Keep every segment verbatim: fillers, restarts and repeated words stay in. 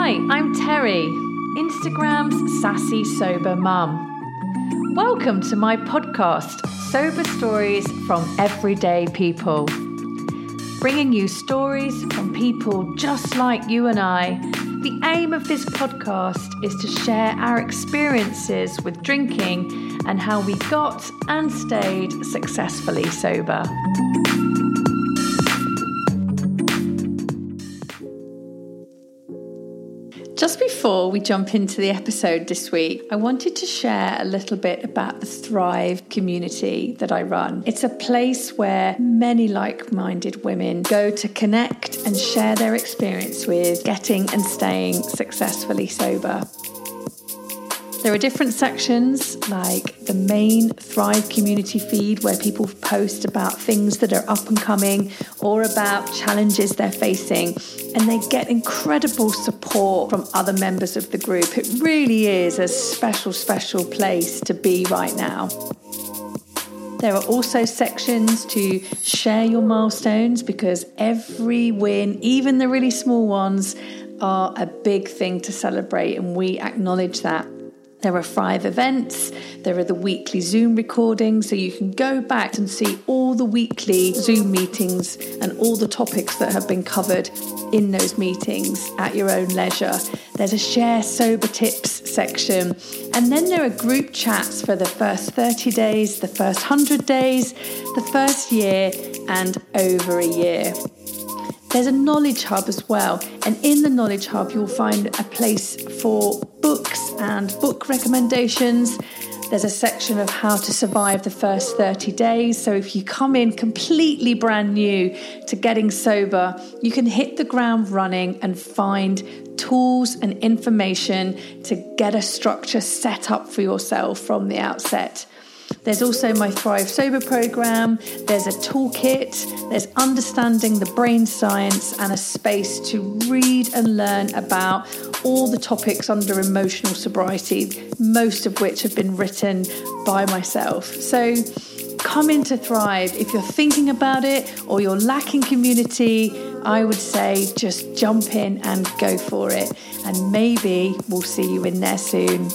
Hi, I'm Terry, Instagram's sassy sober mum. Welcome to my podcast, Sober Stories from Everyday People. Bringing you stories from people just like you and I. The aim of this podcast is to share our experiences with drinking and how we got and stayed successfully sober. Just before we jump into the episode this week, I wanted to share a little bit about the Thrive community that I run. It's a place where many like-minded women go to connect and share their experience with getting and staying successfully sober. There are different sections like the main Thrive community feed where people post about things that are up and coming or about challenges they're facing, and they get incredible support from other members of the group. It really is a special, special place to be right now. There are also sections to share your milestones because every win, even the really small ones, are a big thing to celebrate, and we acknowledge that. There are five events. There are the weekly Zoom recordings, so you can go back and see all the weekly Zoom meetings and all the topics that have been covered in those meetings at your own leisure. There's a share sober tips section. And then there are group chats for the first thirty days, the first one hundred days, the first year, and over a year. There's a knowledge hub as well, and in the knowledge hub you'll find a place for books and book recommendations. There's a section of how to survive the first thirty days, so if you come in completely brand new to getting sober, you can hit the ground running and find tools and information to get a structure set up for yourself from the outset. There's also my Thrive Sober program, there's a toolkit, there's understanding the brain science and a space to read and learn about all the topics under emotional sobriety, most of which have been written by myself. So come into Thrive. If you're thinking about it or you're lacking community, I would say just jump in and go for it. And maybe we'll see you in there soon.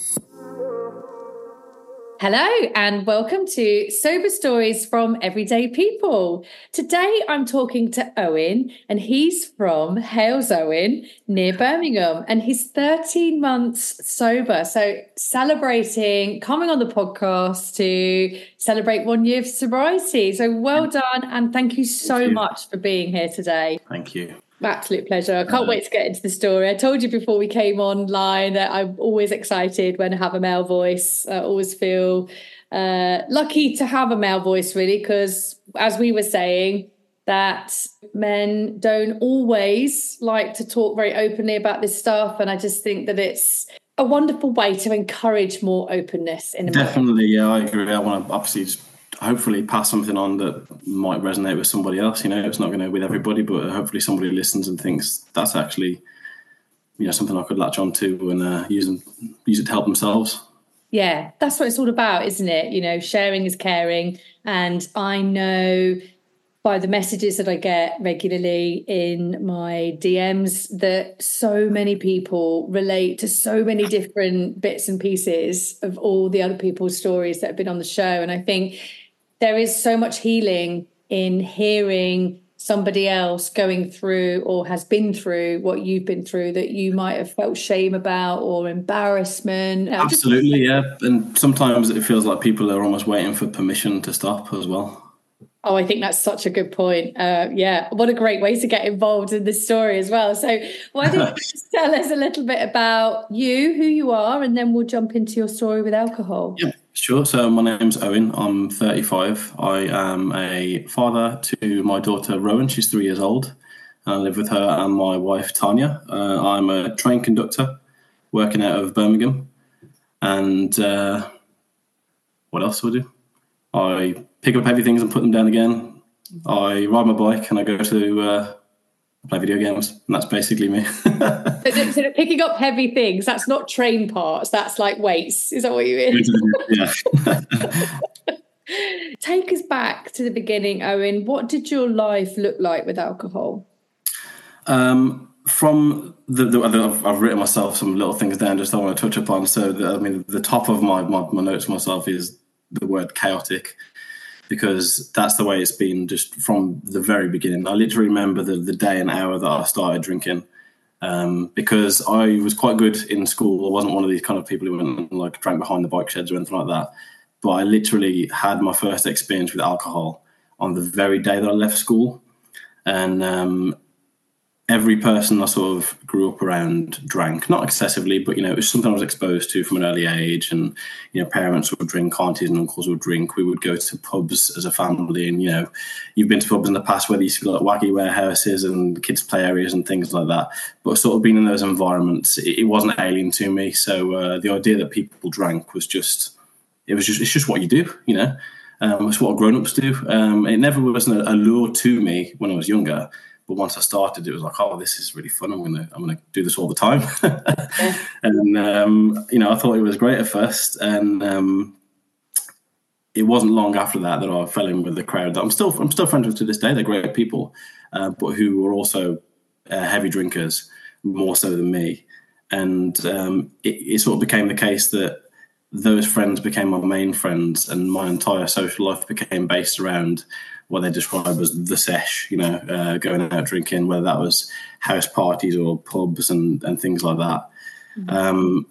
Hello and welcome to Sober Stories from Everyday People. Today I'm talking to Owen, and he's from Halesowen near Birmingham, and he's thirteen months sober. So celebrating, coming on the podcast to celebrate one year of sobriety. So well done, and thank you so thank you. much for being here today. Thank you. Absolute pleasure. I can't uh, wait to get into the story. I told you before we came online that I'm always excited when I have a male voice. I always feel uh, lucky to have a male voice, really, because as we were saying, that men don't always like to talk very openly about this stuff. And I just think that it's a wonderful way to encourage more openness in America. Definitely, yeah, I agree. I want to obviously just hopefully pass something on that might resonate with somebody else. You know, it's not going to with everybody, but hopefully somebody listens and thinks that's actually, you know, something I could latch on to and uh, use and use it to help themselves. Yeah, that's what it's all about, isn't it? You know, sharing is caring. And I know by the messages that I get regularly in my D Ms that so many people relate to so many different bits and pieces of all the other people's stories that have been on the show. And I think there is so much healing in hearing somebody else going through or has been through what you've been through that you might have felt shame about or embarrassment. Absolutely, yeah. And sometimes it feels like people are almost waiting for permission to stop as well. Oh, I think that's such a good point. Uh, yeah, what a great way to get involved in this story as well. So why don't you just tell us a little bit about you, who you are, and then we'll jump into your story with alcohol. Yeah. Sure. So my name's Owen. I'm thirty-five. I am a father to my daughter Rowan. She's three years old. I live with her and my wife Tanya. Uh, I'm a train conductor working out of Birmingham. And uh, what else do I do? I pick up heavy things and put them down again. I ride my bike and I go to uh, play video games. And that's basically me. so, so picking up heavy things, that's not train parts, that's like weights. Is that what you mean? Yeah. Take us back to the beginning, Owen. What did your life look like with alcohol? Um, from the, the, I've, I've written myself some little things down just I want to touch upon. So, the, I mean, the top of my, my, my notes myself is the word chaotic, because that's the way it's been just from the very beginning. I literally remember the, the day and hour that I started drinking, um, because I was quite good in school. I wasn't one of these kind of people who went and like drank behind the bike sheds or anything like that. But I literally had my first experience with alcohol on the very day that I left school. And um, every person I sort of grew up around drank, not excessively, but, you know, it was something I was exposed to from an early age. And, you know, parents would drink, aunties and uncles would drink. We would go to pubs as a family. And, you know, you've been to pubs in the past where there used to be like wacky warehouses and kids' play areas and things like that. But sort of being in those environments, it, it wasn't alien to me. So uh, the idea that people drank was just, it was just, it's just what you do, you know. Um, it's what grown-ups do. Um, it never was an allure to me when I was younger. But once I started, it was like, oh, this is really fun. I'm gonna, I'm gonna do this all the time. Yeah. And um, you know, I thought it was great at first, and um, it wasn't long after that that I fell in with the crowd that I'm still, I'm still friends with to this day. They're great people, uh, but who were also uh, heavy drinkers, more so than me. And um, it, it sort of became the case that those friends became my main friends, and my entire social life became based around what they describe as the sesh, you know, uh, going out drinking, whether that was house parties or pubs and, and things like that. Mm-hmm. Um,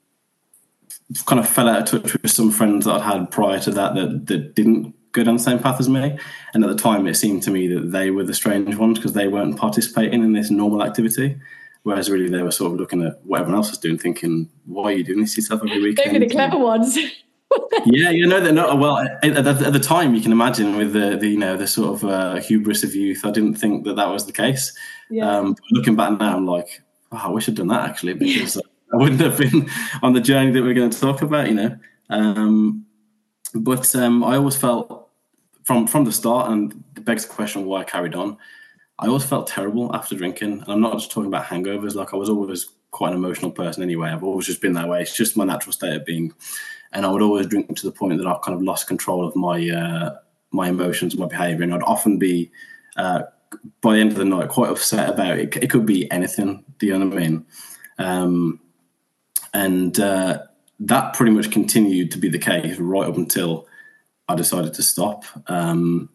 kind of fell out of touch with some friends that I'd had prior to that, that that didn't go down the same path as me. And at the time, it seemed to me that they were the strange ones because they weren't participating in this normal activity. Whereas really they were sort of looking at what everyone else was doing, thinking, why are you doing this yourself every weekend? They're the clever ones. Yeah, you know, they're not. Well, at, at the time, you can imagine with the, the you know, the sort of uh, hubris of youth, I didn't think that that was the case. Yeah. Um, looking back now, I'm like, oh, I wish I'd done that actually, because I wouldn't have been on the journey that we're going to talk about, you know. Um, but um, I always felt from from the start, and it begs the question why I carried on. I always felt terrible after drinking, and I'm not just talking about hangovers. Like, I was always quite an emotional person anyway. I've always just been that way. It's just my natural state of being. And I would always drink to the point that I've kind of lost control of my uh, my emotions, my behaviour. And I'd often be, uh, by the end of the night, quite upset about it. It could be anything, do you know what I mean? Um, and uh, that pretty much continued to be the case right up until I decided to stop. Um,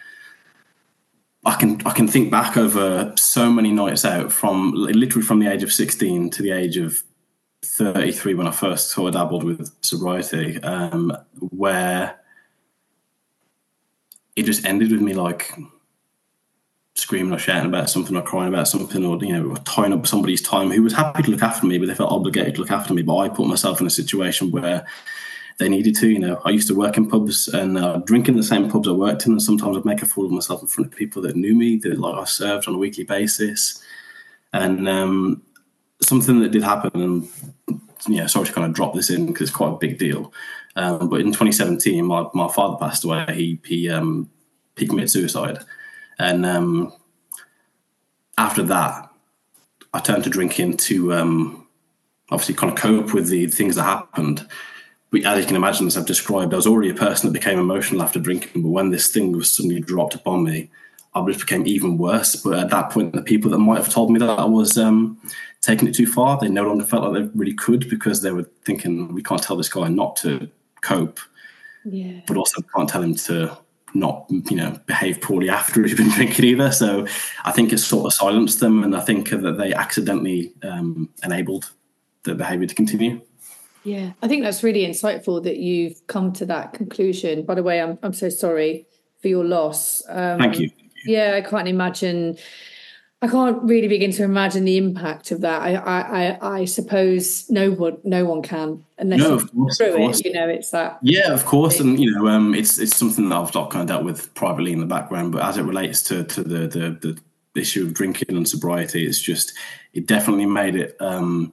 I can I can think back over so many nights out, from literally from the age of sixteen to the age of thirty-three when I first sort of dabbled with sobriety, um, where it just ended with me like screaming or shouting about something or crying about something, or, you know, tying up somebody's time who was happy to look after me, but they felt obligated to look after me. But I put myself in a situation where they needed to. You know, I used to work in pubs and uh, drink in the same pubs I worked in, and sometimes I'd make a fool of myself in front of people that knew me, that like I served on a weekly basis. And um, something that did happen, and yeah, sorry to kind of drop this in because it's quite a big deal. Um, but in twenty seventeen, my, my father passed away. He he um, he committed suicide, and um, after that, I turned to drinking to um, obviously kind of cope with the things that happened. But as you can imagine, as I've described, I was already a person that became emotional after drinking. But when this thing was suddenly dropped upon me, I just became even worse. But at that point, the people that might have told me that I was um, taking it too far, they no longer felt like they really could, because they were thinking, we can't tell this guy not to cope, yeah, but also can't tell him to not, you know, behave poorly after he's been drinking either. So I think it sort of silenced them, and I think that they accidentally um, enabled the behaviour to continue. Yeah, I think that's really insightful that you've come to that conclusion. By the way, I'm I'm so sorry for your loss. Um, Thank you. Yeah, I can't imagine. I can't really begin to imagine the impact of that. I, I, I, I suppose no one, no one can unless no, you of course, through of course. it. You know, it's that. Yeah, of course, and you know, um, it's it's something that I've not kind of dealt with privately in the background, but as it relates to to the the, the issue of drinking and sobriety, it's just it definitely made it um,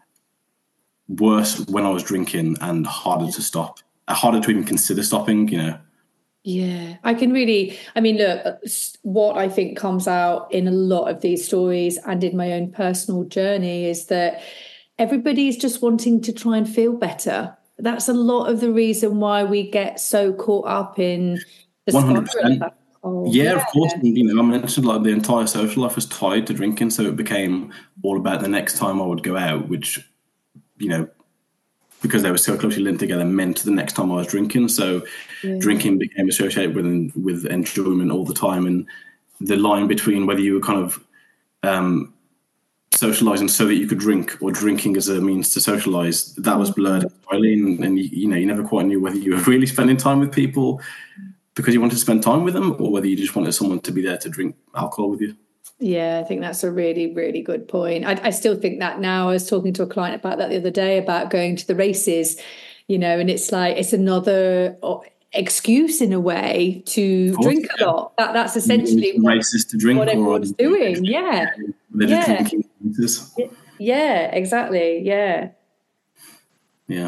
worse when I was drinking, and harder to stop, harder to even consider stopping. You know. Yeah, I can really, I mean, look, what I think comes out in a lot of these stories and in my own personal journey is that everybody's just wanting to try and feel better. That's a lot of the reason why we get so caught up in the one hundred percent. spiral alcohol. Yeah, yeah, of course. And, you know, I mentioned like the entire social life was tied to drinking, so it became all about the next time I would go out, which, you know, because they were so closely linked together, meant the next time I was drinking. So yeah. drinking became associated with with enjoyment all the time, and the line between whether you were kind of um, socialising so that you could drink or drinking as a means to socialise, that was blurred entirely, and, and you, you know, you never quite knew whether you were really spending time with people because you wanted to spend time with them, or whether you just wanted someone to be there to drink alcohol with you. Yeah, I think that's a really, really good point. I, I still think that now. I was talking to a client about that the other day, about going to the races, you know, and it's like, it's another excuse in a way to course, drink a yeah. lot. That That's essentially what, races to drink what everyone's or, doing. Yeah. Yeah. yeah. Yeah, exactly. Yeah. Yeah.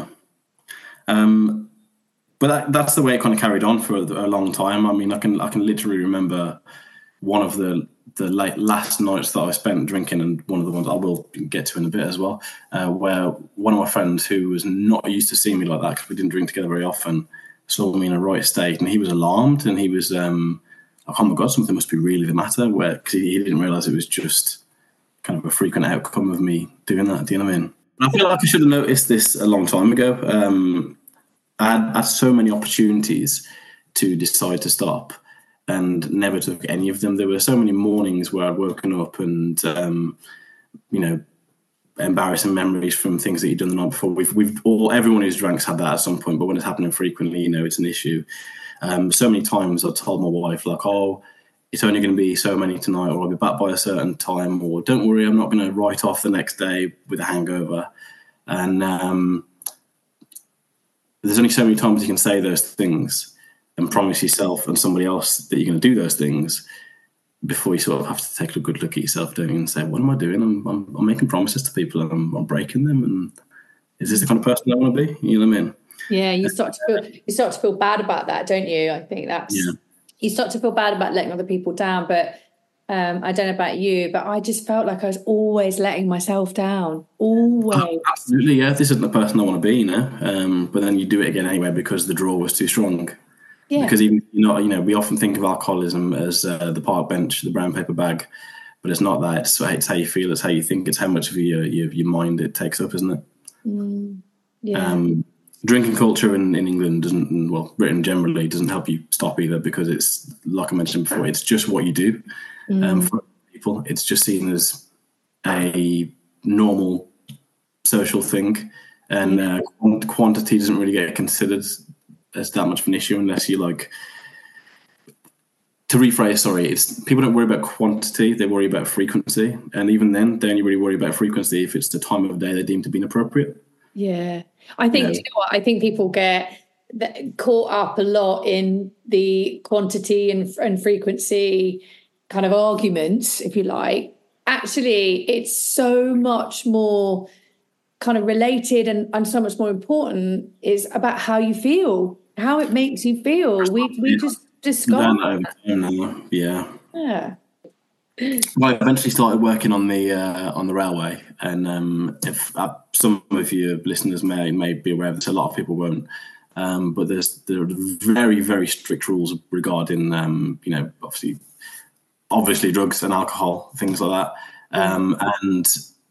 Um, but that, that's the way it kind of carried on for a, a long time. I mean, I can I can literally remember one of the the late last nights that I spent drinking, and one of the ones I will get to in a bit as well, uh, where one of my friends who was not used to seeing me like that, because we didn't drink together very often, saw me in a right state, and he was alarmed, and he was, um, like, oh my God, something must be really the matter, where, because he, he didn't realise it was just kind of a frequent outcome of me doing that, do you know what I mean? I feel like I should have noticed this a long time ago. Um, I had, had so many opportunities to decide to stop, and never took any of them. There were so many mornings where I'd woken up and, um, you know, embarrassing memories from things that you'd done the night before. We've, we've all, everyone who's drunk's had that at some point, but when it's happening frequently, you know, it's an issue. Um, so many times I told my wife, like, oh, it's only going to be so many tonight, or I'll be back by a certain time, or don't worry, I'm not going to write off the next day with a hangover. And um, there's only so many times you can say those things and promise yourself and somebody else that you're going to do those things before you sort of have to take a good look at yourself, don't you, and say, what am I doing? I'm, I'm, I'm making promises to people, and I'm, I'm breaking them. And is this the kind of person I want to be? You know what I mean? Yeah, you start to feel you start to feel bad about that, don't you? I think that's yeah. you start to feel bad about letting other people down. But um, I don't know about you, but I just felt like I was always letting myself down. Always. Oh, absolutely, yeah. This isn't the person I want to be, you know. Um, but then you do it again anyway because the draw was too strong. Yeah. Because even you know, you know, we often think of alcoholism as uh, the park bench, the brown paper bag, but it's not that. It's, it's how you feel, it's how you think, it's how much of your your, your mind it takes up, isn't it? Mm, yeah. Um, drinking culture in, in England doesn't, and well, Britain generally doesn't help you stop either, because it's, like I mentioned before, it's just what you do. Mm. Um, for people, it's just seen as a normal social thing, and uh, quantity doesn't really get considered as that much of an issue unless you like to rephrase sorry it's people don't worry about quantity, they worry about frequency, and even then they only really worry about frequency if it's the time of day they deem to be inappropriate. Yeah, I think you know, you know what, I think people get caught up a lot in the quantity and, and frequency kind of arguments, if you like. Actually, it's so much more kind of related and, and so much more important is about how you feel, how it makes you feel. We we just discard. Yeah. Yeah. Well, I eventually started working on the uh, on the railway, and um, if uh, some of your listeners may may be aware of this, a lot of people won't. Um, but there's there are very very strict rules regarding um, you know obviously obviously drugs and alcohol, things like that, um, and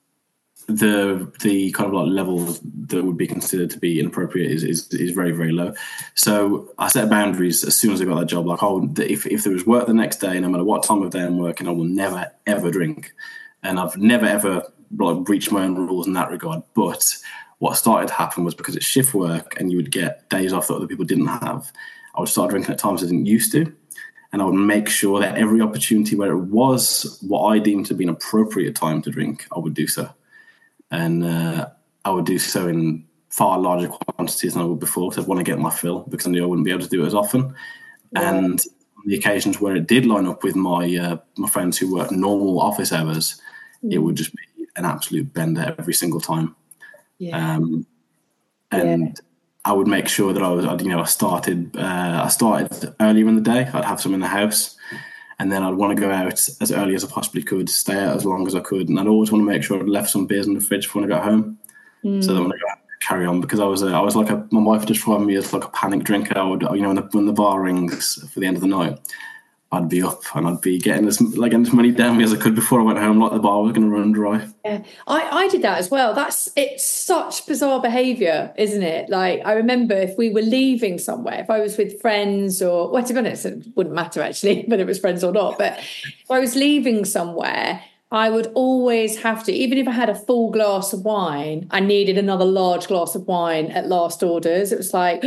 the the kind of like level that would be considered to be inappropriate is, is is very very low. So I set boundaries as soon as I got that job. Like, oh, if if there was work the next day, no matter what time of day I'm working, I will never ever drink, and I've never ever like breached my own rules in that regard. But what started to happen was, because it's shift work and you would get days off that other people didn't have, I would start drinking at times I didn't used to, and I would make sure that every opportunity where it was what I deemed to be an appropriate time to drink, I would do so. And uh, I would do so in far larger quantities than I would before, because I'd want to get my fill, because I knew I wouldn't be able to do it as often. Yeah. And on the occasions where it did line up with my uh, my friends who worked normal office hours, mm. it would just be an absolute bender every single time. Yeah. Um, and yeah. I would make sure that I was, you know, I started uh, I started earlier in the day. I'd have some in the house. And then I'd want to go out as early as I possibly could, stay out as long as I could. And I'd always want to make sure I'd left some beers in the fridge for when I got home. Mm. So that when I got carry on, because I was a, I was like a, my wife described me as like a panic drinker. I would, you know, when the, when the bar rings for the end of the night, I'd be up and I'd be getting as like as money down me as I could before I went home. Like the bar was going to run dry. Yeah, I, I did that as well. That's it's such bizarre behaviour, isn't it? Like I remember if we were leaving somewhere, if I was with friends or well, to be honest, it wouldn't matter actually whether it was friends or not. But if I was leaving somewhere, I would always have to, even if I had a full glass of wine, I needed another large glass of wine at last orders. It was like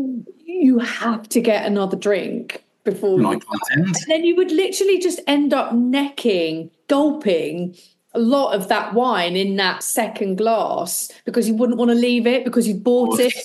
you have to get another drink before you, and then you would literally just end up necking, gulping a lot of that wine in that second glass because you wouldn't want to leave it because you bought it.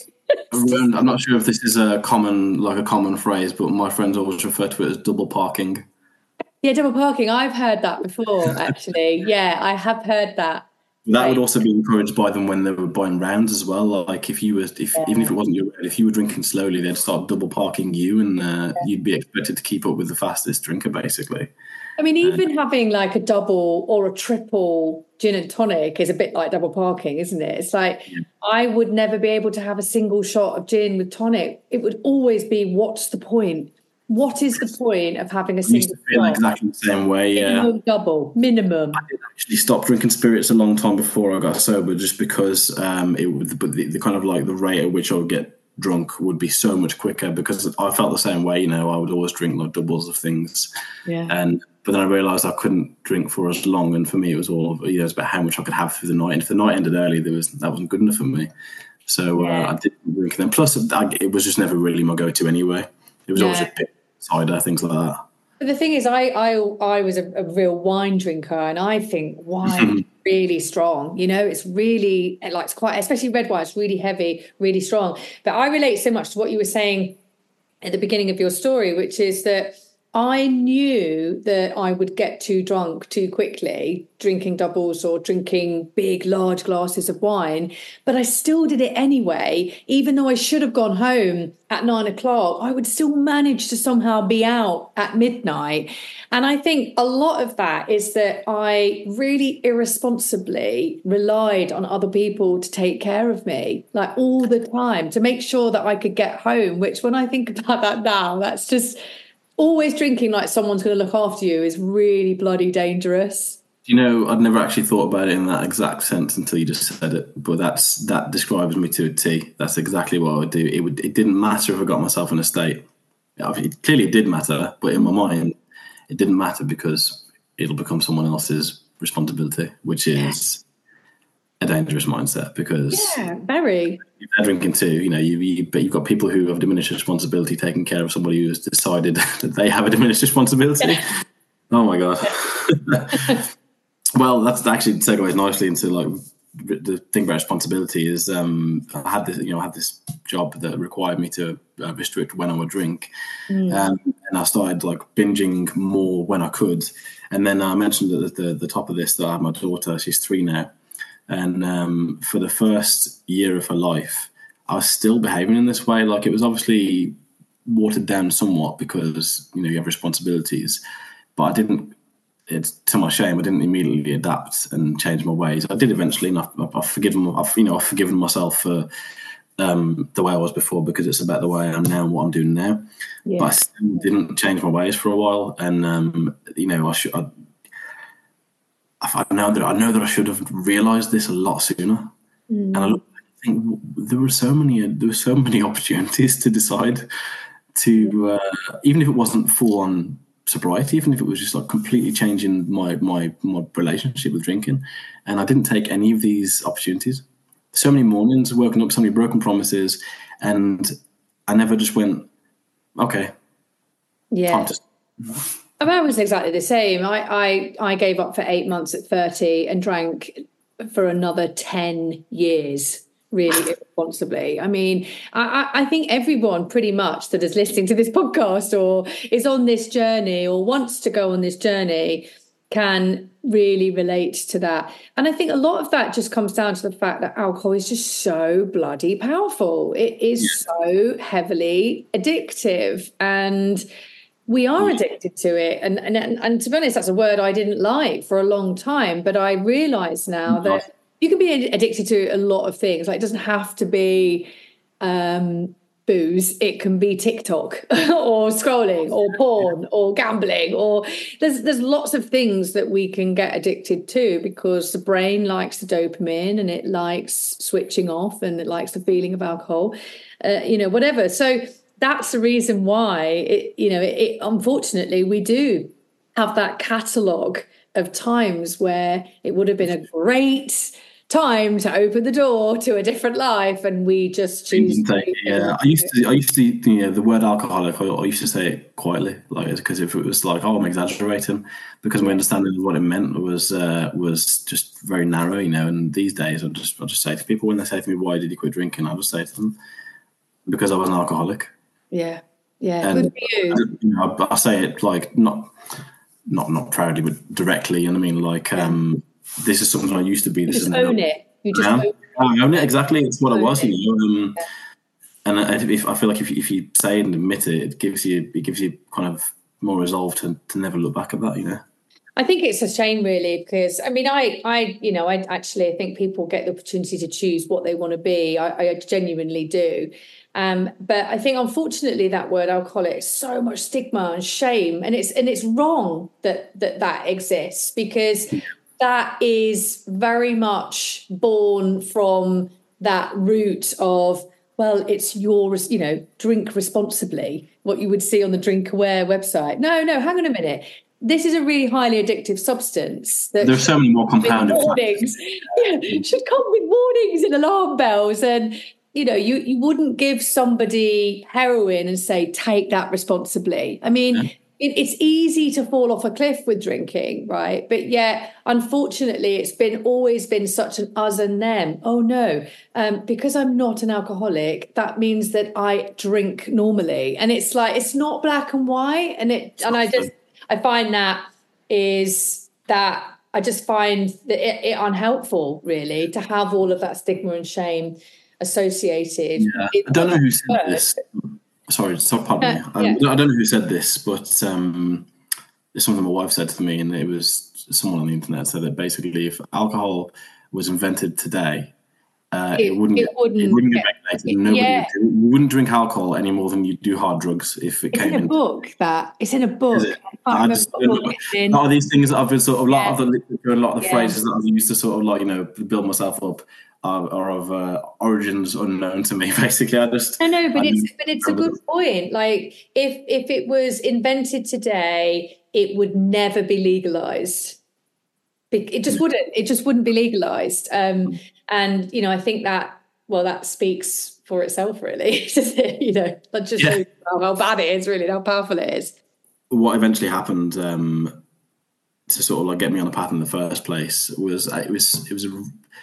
I'm not sure if this is a common, like a common phrase, but my friends always refer to it as double parking. Yeah, double parking. I've heard that before, actually. Yeah, I have heard that. That right. would also be encouraged by them when they were buying rounds as well. Like if you were, if yeah. even if it wasn't your, if you were drinking slowly, they'd start double parking you, and uh, yeah. you'd be expected to keep up with the fastest drinker, basically. I mean, even um, having like a double or a triple gin and tonic is a bit like double parking, isn't it? It's like yeah. I would never be able to have a single shot of gin with tonic. It would always be, what's the point? What is the point of having a single? I used to feel shot? Exactly the same way. Yeah, minimum double, minimum. I did actually stop drinking spirits a long time before I got sober, just because um, it would, but the, the kind of like the rate at which I would get drunk would be so much quicker. Because I felt the same way. You know, I would always drink like doubles of things. Yeah. And but then I realised I couldn't drink for as long, and for me it was all you know, it was about how much I could have through the night. And if the night ended early, there was that wasn't good enough for me. So yeah. uh, I didn't drink then. Plus, I, it was just never really my go-to anyway. It was yeah. always a bit. Cider, things like that. But the thing is, I I, I was a, a real wine drinker, and I think wine is really strong. You know, it's really like it's quite, especially red wine. It's really heavy, really strong. But I relate so much to what you were saying at the beginning of your story, which is that I knew that I would get too drunk too quickly, drinking doubles or drinking big, large glasses of wine, but I still did it anyway. Even though I should have gone home at nine o'clock, I would still manage to somehow be out at midnight. And I think a lot of that is that I really irresponsibly relied on other people to take care of me, like all the time, to make sure that I could get home, which when I think about that now, that's just... always drinking like someone's going to look after you is really bloody dangerous. You know, I'd never actually thought about it in that exact sense until you just said it. But that's that describes me to a T. That's exactly what I would do. It would. It didn't matter if I got myself in a state. It, clearly, it did matter, but in my mind, it didn't matter because it'll become someone else's responsibility, which is a dangerous mindset. Because yeah, very. If they're drinking too, you know, you, you but you've got people who have diminished responsibility taking care of somebody who has decided that they have a diminished responsibility. Yeah. Oh my god. Well, that's actually segues nicely into like the thing about responsibility is um, I had this, you know, I had this job that required me to uh, restrict when I would drink, mm. um, and I started like binging more when I could. And then I mentioned at the, the, the top of this that I have my daughter; she's three now. And um, for the first year of her life, I was still behaving in this way. Like it was obviously watered down somewhat because, you know, you have responsibilities. But I didn't, it's to my shame, I didn't immediately adapt and change my ways. I did eventually, and I've, I've forgiven, I've, you know, I've forgiven myself for um, the way I was before because it's about the way I am now and what I'm doing now. Yeah. But I still didn't change my ways for a while. And, um, you know, I should... I, I know that I know that I should have realised this a lot sooner, mm. and I, look, I think there were so many there were so many opportunities to decide to uh, even if it wasn't full on sobriety, even if it was just like completely changing my my my relationship with drinking, and I didn't take any of these opportunities. So many mornings woken up, so many broken promises, and I never just went, okay, yeah. Time to- I was exactly the same. I, I, I gave up for eight months at thirty and drank for another ten years, really irresponsibly. I mean, I, I think everyone pretty much that is listening to this podcast or is on this journey or wants to go on this journey can really relate to that. And I think a lot of that just comes down to the fact that alcohol is just so bloody powerful. It is yeah. so heavily addictive, and we are addicted to it. And, and and to be honest, that's a word I didn't like for a long time. But I realise now that you can be addicted to a lot of things. Like it doesn't have to be um, booze, it can be TikTok or scrolling or porn or gambling, or there's there's lots of things that we can get addicted to because the brain likes the dopamine and it likes switching off and it likes the feeling of alcohol, uh, you know, whatever. So that's the reason why, it, you know, it, it, unfortunately, we do have that catalogue of times where it would have been a great time to open the door to a different life, and we just choose to, yeah I used to I used to you know the word alcoholic, I, I used to say it quietly, like, because if it was like, oh, I'm exaggerating, because my understanding of what it meant was uh, was just very narrow, you know. And these days I just I just say to people, when they say to me, why did you quit drinking, I'll just say to them, because I was an alcoholic. Yeah, yeah. And good for you. I, you know, I, I say it like not not not proudly, but directly, and I mean, like, um this is something I used to be. This you just is own it. You just own it. I own it, exactly. It's what I was, you know. Um, yeah. And I, if, I feel like if you, if you say it and admit it, it gives you it gives you kind of more resolve to, to never look back at that, you know. I think it's a shame, really, because I mean, I, I, you know, I actually I think people get the opportunity to choose what they want to be. I, I genuinely do. Um, but I think, unfortunately, that word alcoholic is so much stigma and shame, and it's and it's wrong that that that exists, because that is very much born from that root of, well, it's your, you know, drink responsibly, what you would see on the Drink Aware website. No, no, hang on a minute. This is a really highly addictive substance. That There's so many more compounded warnings. Yeah, should come with warnings and alarm bells. And, you know, you, you wouldn't give somebody heroin and say, take that responsibly. I mean, yeah. it, it's easy to fall off a cliff with drinking, right? But yet, unfortunately, it's been always been such an us and them. Oh, no, um, because I'm not an alcoholic, that means that I drink normally. And it's like, it's not black and white. And it, and I just, I find that is that I just find that it, it unhelpful, really, to have all of that stigma and shame associated. Yeah. I don't know who said word. this. Sorry, sorry, pardon me. Uh, yeah. I don't know who said this, but um, it's something my wife said to me, and it was someone on the internet said that basically, if alcohol was invented today, uh, it, it wouldn't. It wouldn't, it wouldn't get regulated. Nobody yeah. would, you wouldn't drink alcohol any more than you do hard drugs. If it it's came in a in. book, that it's in a book. I just, a lot of these things that I've been sort of a lot yeah. of the literature, a lot of the yeah. phrases that I've used to sort of like, you know, build myself up are, are of uh, origins unknown to me. Basically, I just I know, but I it's but it's a good point. Like if if it was invented today, it would never be legalized. It just wouldn't. It just wouldn't be legalized. Um, and you know, I think that. Well, that speaks for itself, really, doesn't it? You know, that just yeah. shows how, how bad it is, really, and how powerful it is. What eventually happened um, to sort of like get me on the path in the first place was it was it was a,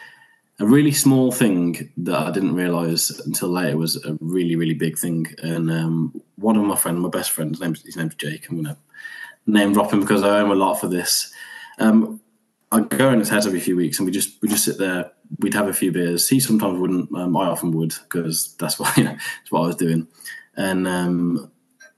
a really small thing that I didn't realise until later was a really really big thing. And um, one of my friends, my best friend, his name's, his name's Jake. I'm going to name drop him because I owe him a lot for this. Um, I go in his house every few weeks, and we just we just sit there. We'd have a few beers. He sometimes wouldn't. Um, I often would, because that's what you know, that's what I was doing. And um,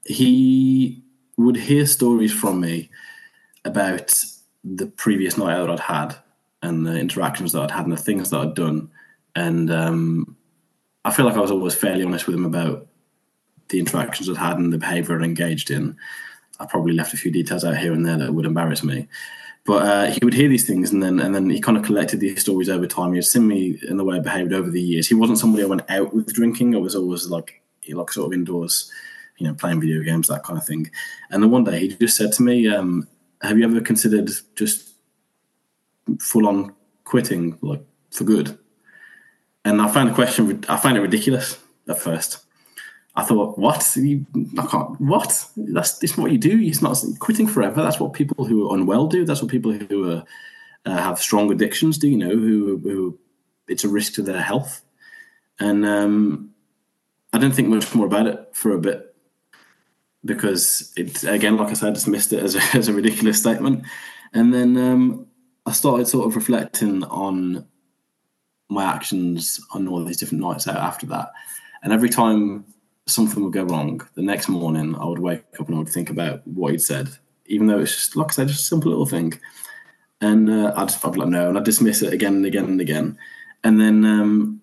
he would hear stories from me about the previous night out I'd had, and the interactions that I'd had, and the things that I'd done. And um, I feel like I was always fairly honest with him about the interactions I'd had and the behaviour I'd engaged in. I probably left a few details out here and there that would embarrass me. But uh, he would hear these things, and then and then he kind of collected these stories over time. He had seen me in the way I behaved over the years. He wasn't somebody I went out with drinking. I was always like, like sort of indoors, you know, playing video games, that kind of thing. And then one day he just said to me, um, "Have you ever considered just full on quitting, like for good?" And I found the question, I found it ridiculous at first. I thought, what? You, I can't, what? That's, that's what you do. It's not quitting forever. That's what people who are unwell do. That's what people who are, uh, have strong addictions do, you know, who, who it's a risk to their health. And um, I didn't think much more about it for a bit because, it again, like I said, I dismissed it as a, as a ridiculous statement. And then um, I started sort of reflecting on my actions on all these different nights out after that. And every time something would go wrong, the next morning I would wake up and I would think about what he'd said, even though it's just, like I said, just a simple little thing. And uh, I'd, I'd be like, no, and I'd dismiss it again and again and again. And then um,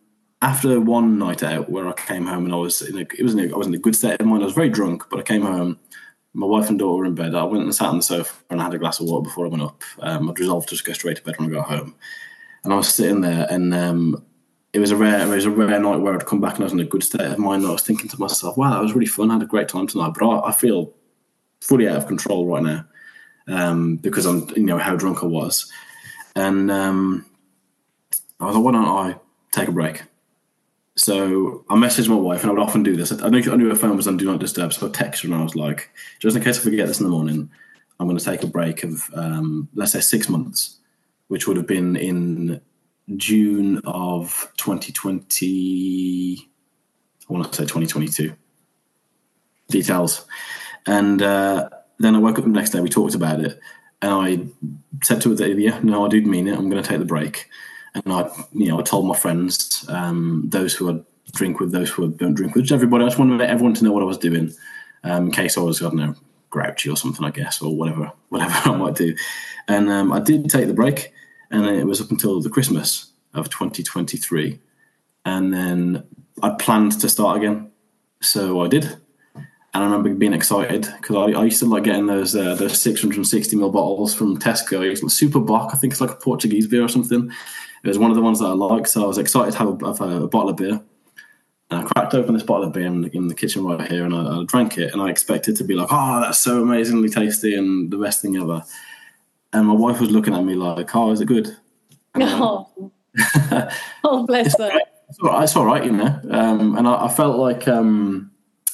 after one night out where I came home and I was in a, it was in a, I was in a good state of mind. I was very drunk, but I came home. My wife and daughter were in bed. I went and sat on the sofa and I had a glass of water before I went up. Um, I'd resolved to just go straight to bed when I got home. And I was sitting there, and um, it was a rare, it was a rare night where I'd come back and I was in a good state of mind. And I was thinking to myself, "Wow, that was really fun. I had a great time tonight." But I, I feel fully out of control right now um, because I'm, you know, how drunk I was. And um, I was like, "Why don't I take a break?" So I messaged my wife, and I would often do this. I knew, I knew her phone was on Do Not Disturb, so I texted her and I was like, just in case I forget this in the morning, I'm going to take a break of, um, let's say, six months, which would have been in June of twenty twenty. I want to say twenty twenty-two. Details. And uh, then I woke up the next day, we talked about it, and I said to her that, yeah, no, I do mean it. I'm going to take the break. And I, you know, I told my friends, um, those who I drink with, those who I don't drink with, just everybody. I just wanted everyone to know what I was doing, um, in case I was, I don't know, grouchy or something, I guess, or whatever, whatever I might do. And um, I did take the break, and it was up until the Christmas of twenty twenty-three, and then I planned to start again, so I did. And I remember being excited because I, I used to like getting those uh, those six hundred sixty milliliter bottles from Tesco. It's like Super Bock, I think it's like a Portuguese beer or something. It was one of the ones that I like, so I was excited to have a, have a, a bottle of beer. And I cracked open this bottle of beer in, in the kitchen right here, and I, I drank it, and I expected to be like, "Oh, that's so amazingly tasty and the best thing ever." And my wife was looking at me like, "Oh, is it good?" No. Oh. Oh, bless it's her. All right. It's all right, it's all right, you know. Um, and I, I felt like um,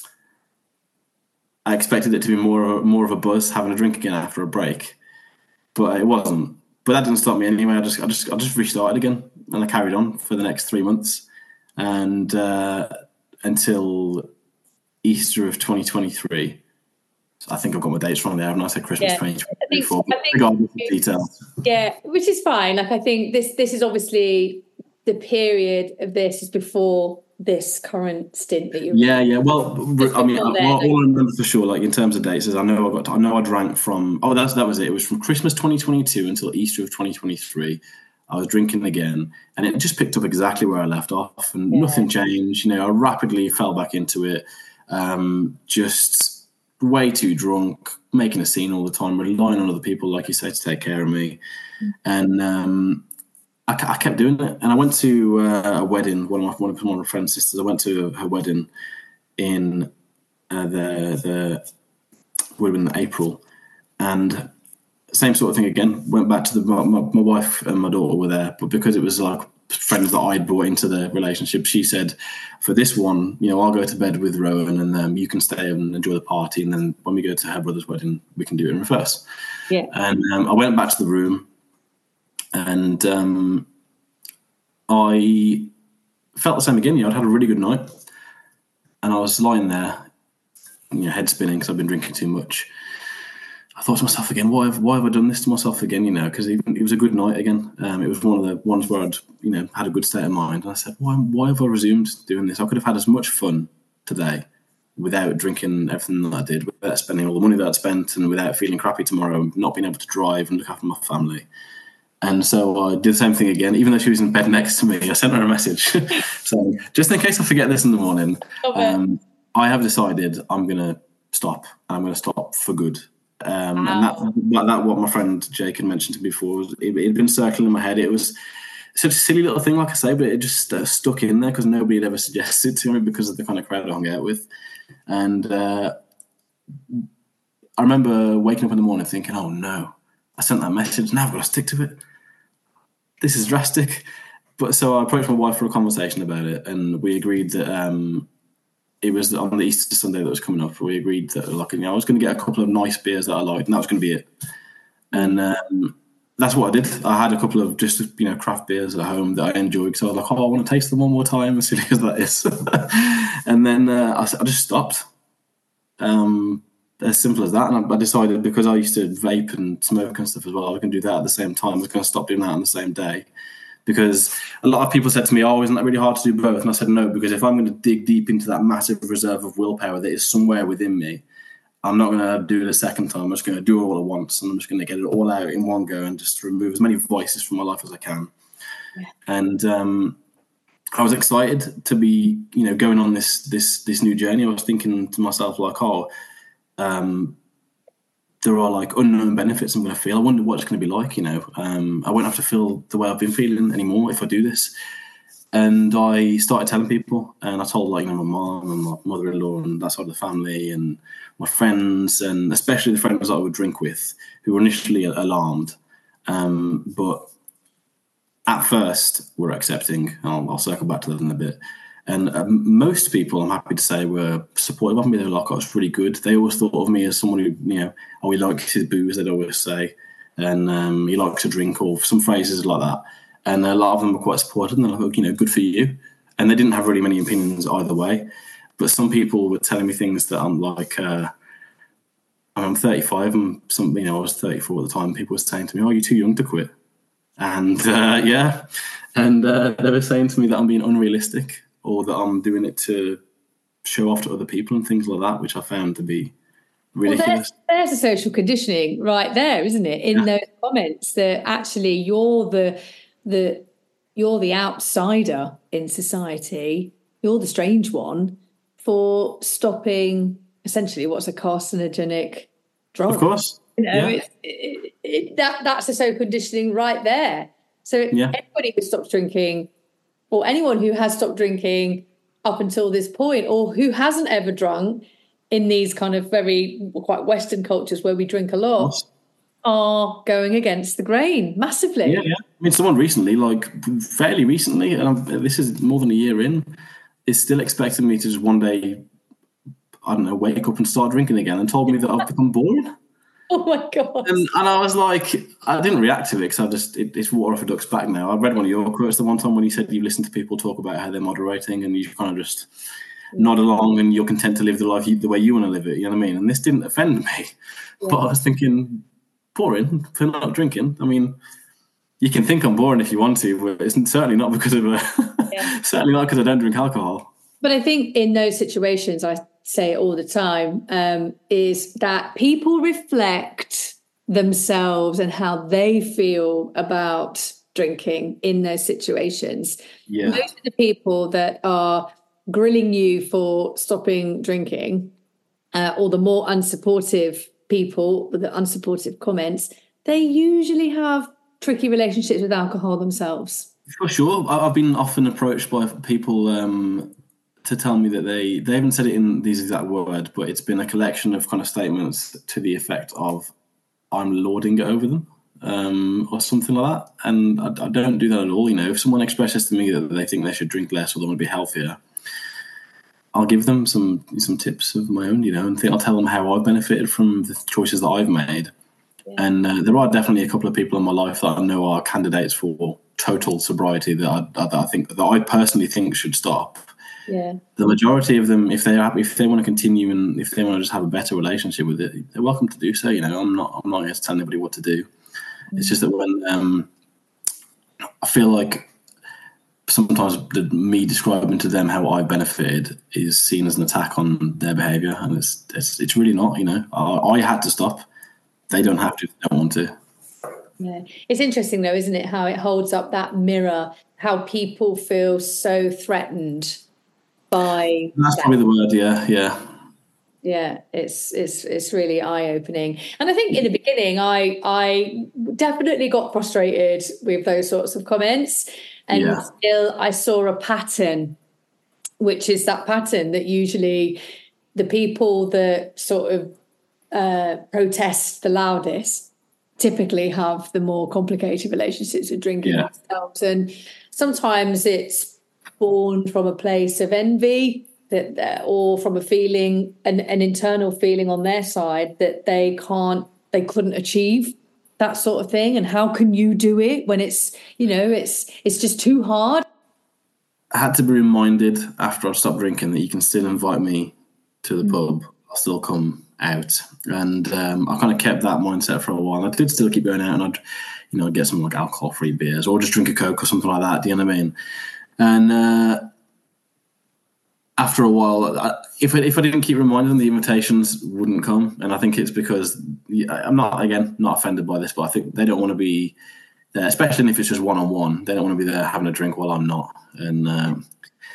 I expected it to be more of a, more of a buzz having a drink again after a break, but it wasn't. But that didn't stop me anyway. I just, I just, I just restarted again, and I carried on for the next three months, and uh, until Easter of twenty twenty-three. So I think I've got my dates wrong there, haven't I? I said Christmas yeah. twenty twenty-four. I think, I think, details. Yeah, which is fine. Like I think this, this is obviously the period of this is before this current stint that you. Yeah, yeah. Well, I mean, all, all I remember for sure, like in terms of dates, is I know I got, to, I know I drank from. Oh, that's that was it. It was from Christmas twenty twenty-two until Easter of twenty twenty-three. I was drinking again, and it just picked up exactly where I left off, and yeah. nothing changed. You know, I rapidly fell back into it. Um, just way too drunk, making a scene all the time, relying on other people, like you say, to take care of me, mm. and. Um, I, I kept doing it, and I went to uh, a wedding. One of my one of my friend's sisters. I went to her wedding in uh, the the would have been April, and same sort of thing again. Went back to the my, my wife and my daughter were there, but because it was like friends that I brought into the relationship, she said, "For this one, you know, I'll go to bed with Rowan, and um, you can stay and enjoy the party, and then when we go to her brother's wedding, we can do it in reverse." Yeah, and um, I went back to the room. And um, I felt the same again. You know, I'd had a really good night, and I was lying there, you know, head spinning because I've been drinking too much. I thought to myself again, why have why have I done this to myself again? You know, because it was a good night again. Um, it was one of the ones where I'd, you know, had a good state of mind. And I said, why why have I resumed doing this? I could have had as much fun today without drinking everything that I did, without spending all the money that I'd spent, and without feeling crappy tomorrow, not being able to drive and look after my family. And so I did the same thing again, even though she was in bed next to me. I sent her a message. So just in case I forget this in the morning, okay. um, I have decided I'm going to stop. I'm going to stop for good. Um, wow. And that, that, what my friend Jake had mentioned to me before, was, it had been circling in my head. It was such a silly little thing, like I say, but it just uh, stuck in there because nobody had ever suggested to me because of the kind of crowd I hung out with. And uh, I remember waking up in the morning thinking, oh no, I sent that message. Now I've got to stick to it. This is drastic. But so I approached my wife for a conversation about it, and we agreed that um, it was on the Easter Sunday that was coming up. We agreed that, like, you know, I was going to get a couple of nice beers that I liked, and that was going to be it. And um, that's what I did. I had a couple of just, you know, craft beers at home that I enjoyed. So I was like, oh, I want to taste them one more time, as silly as that is. And then uh, I, I just stopped. Um, as simple as that. And I, I decided, because I used to vape and smoke and stuff as well, I was going to do that at the same time. I was going to stop doing that on the same day. Because a lot of people said to me, oh, isn't that really hard to do both? And I said, no, because if I'm going to dig deep into that massive reserve of willpower that is somewhere within me, I'm not going to do it a second time. I'm just going to do it all at once, and I'm just going to get it all out in one go and just remove as many voices from my life as I can. Yeah. And um, I was excited to be, you know, going on this this this new journey. I was thinking to myself, like, oh, um, there are like unknown benefits I'm going to feel. I wonder what it's going to be like, you know. Um, I won't have to feel the way I've been feeling anymore if I do this. And I started telling people, and I told, like, you know, my mom and my mother-in-law and that side of the family and my friends, and especially the friends that I would drink with, who were initially alarmed. Um, but at first were accepting. I'll, I'll circle back to that in a bit. And um, most people, I'm happy to say, were supportive of me. They were like, oh, it's really good. They always thought of me as someone who, you know, oh, he likes his booze, they'd always say. And um, he likes to drink, or some phrases like that. And a lot of them were quite supportive, and they're like, you know, good for you. And they didn't have really many opinions either way. But some people were telling me things that I'm like, uh, I'm thirty-five, and some, you know, I was thirty-four at the time. People were saying to me, oh, you're too young to quit. And uh, yeah, and uh, they were saying to me that I'm being unrealistic, or that I'm doing it to show off to other people and things like that, which I found to be ridiculous. Well, there's, there's a social conditioning right there, isn't it? In yeah. those comments, that actually you're the the you're the outsider in society, you're the strange one for stopping essentially what's a carcinogenic drug. Of course. You know, yeah. it, it, it, that that's a social conditioning right there. So yeah. anybody who stops drinking, or anyone who has stopped drinking up until this point, or who hasn't ever drunk in these kind of very quite Western cultures where we drink a lot, are going against the grain massively. Yeah, yeah. I mean, someone recently, like fairly recently, and I'm, this is more than a year in, is still expecting me to just one day, I don't know, wake up and start drinking again, and told me that I've become bored. Oh my God. And, and I was like, I didn't react to it because I just, it, it's water off a duck's back now. I read one of your quotes the one time when you said you listen to people talk about how they're moderating, and you kind of just nod along and you're content to live the life you, the way you want to live it, you know what I mean? And this didn't offend me. Yeah. But I was thinking, boring for not drinking. I mean, you can think I'm boring if you want to, but it's certainly not because of a, yeah. certainly not because I don't drink alcohol. But I think in those situations, I say it all the time, um, is that people reflect themselves and how they feel about drinking in those situations. Yeah. Those are the people that are grilling you for stopping drinking, uh, or the more unsupportive people with the unsupportive comments, they usually have tricky relationships with alcohol themselves. For sure. I've been often approached by people um, to tell me that they, they haven't said it in these exact words, but it's been a collection of kind of statements to the effect of, I'm lording it over them, um, or something like that. And I, I don't do that at all. You know, if someone expresses to me that they think they should drink less or they want to be healthier, I'll give them some some tips of my own, you know, and I'll tell them how I've benefited from the choices that I've made. Yeah. And uh, there are definitely a couple of people in my life that I know are candidates for total sobriety that I, that I think that I personally think should stop. Yeah. The majority of them, if they're happy, if they want to continue and if they want to just have a better relationship with it, they're welcome to do so. You know, I'm not I'm not here to tell anybody what to do. Mm-hmm. It's just that when um, I feel like sometimes the, me describing to them how I benefited is seen as an attack on their behaviour, and it's it's it's really not. You know, I, I had to stop. They don't have to. They don't want to. Yeah, it's interesting though, isn't it? How it holds up that mirror. How people feel so threatened by. That's that. Probably the word. Yeah, yeah. Yeah, it's it's it's really eye-opening. And I think in the beginning, I I definitely got frustrated with those sorts of comments. And yeah. still I saw a pattern, which is that pattern that usually the people that sort of uh, protest the loudest typically have the more complicated relationships with drinking yeah. themselves. And sometimes it's born from a place of envy, that, that or from a feeling, an, an internal feeling on their side that they can't, they couldn't achieve that sort of thing. And how can you do it when it's, you know, it's it's just too hard? I had to be reminded after I stopped drinking that you can still invite me to the mm. pub. I'll still come out. And um, I kind of kept that mindset for a while. I did still keep going out, and I'd, you know, I'd get some like alcohol-free beers or just drink a Coke or something like that. Do you know what I mean? And uh, after a while, I, if I, if I didn't keep reminding them, the invitations wouldn't come. And I think it's because I'm not, again, not offended by this, but I think they don't want to be there, especially if it's just one-on-one. They don't want to be there having a drink while I'm not. And um,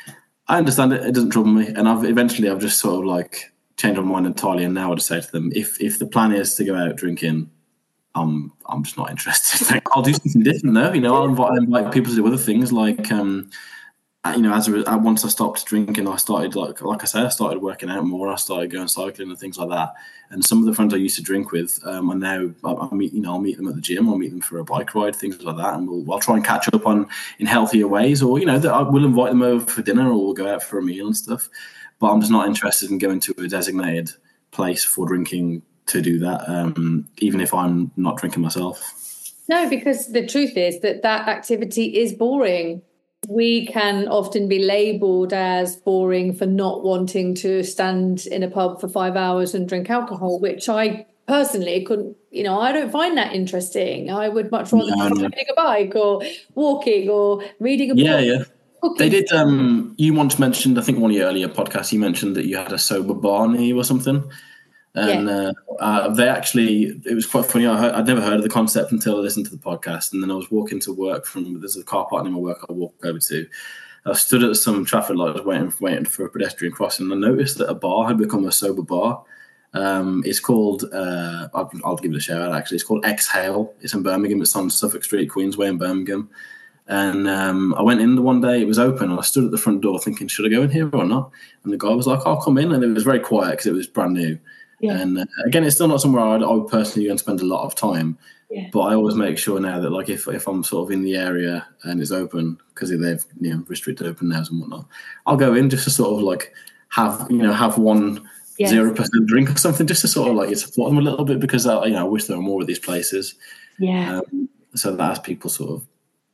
I understand it. It doesn't trouble me. And I've eventually I've just sort of like changed my mind entirely. And now I just say to them, if if the plan is to go out drinking, I'm I'm just not interested. Like, I'll do something different though. You know, I'll invite, I'll invite people to do other things. Like, um, you know, as a, once I stopped drinking, I started like like I said, I started working out more. I started going cycling and things like that. And some of the friends I used to drink with, um, and now I, I meet, you know, I'll meet them at the gym. I'll meet them for a bike ride, things like that, and we'll I'll try and catch up on in healthier ways, or you know, I will invite them over for dinner, or we'll go out for a meal and stuff. But I'm just not interested in going to a designated place for drinking to do that, um, even if I'm not drinking myself. No, because the truth is that that activity is boring. We can often be labelled as boring for not wanting to stand in a pub for five hours and drink alcohol, which I personally couldn't, you know, I don't find that interesting. I would much rather No, be no. riding a bike or walking or reading a book. Yeah, yeah. They did. Um, you once mentioned, I think one of your earlier podcasts, you mentioned that you had a sober bar near you or something. And yeah. uh, uh, they actually, it was quite funny. I heard, I'd never heard of the concept until I listened to the podcast. And then I was walking to work from, there's a car park near my work I walk over to. I stood at some traffic lights waiting, waiting for a pedestrian crossing. And I noticed that a bar had become a sober bar. Um, it's called, uh, I'll, I'll give it a shout out actually. It's called Exhale. It's in Birmingham. It's on Suffolk Street, Queensway in Birmingham. And um, I went in the one day, it was open, and I stood at the front door thinking, should I go in here or not? And the guy was like, I'll come in. And it was very quiet because it was brand new. Yeah. And uh, again, it's still not somewhere I'd, I would personally go and spend a lot of time. Yeah. But I always make sure now that, like, if if I'm sort of in the area and it's open, because they've, you know, restricted open hours and whatnot, I'll go in just to sort of like have, you know, have one zero yes. percent drink or something, just to sort of like support them a little bit, because I, you know, I wish there were more of these places. Yeah. Um, so that as people sort of.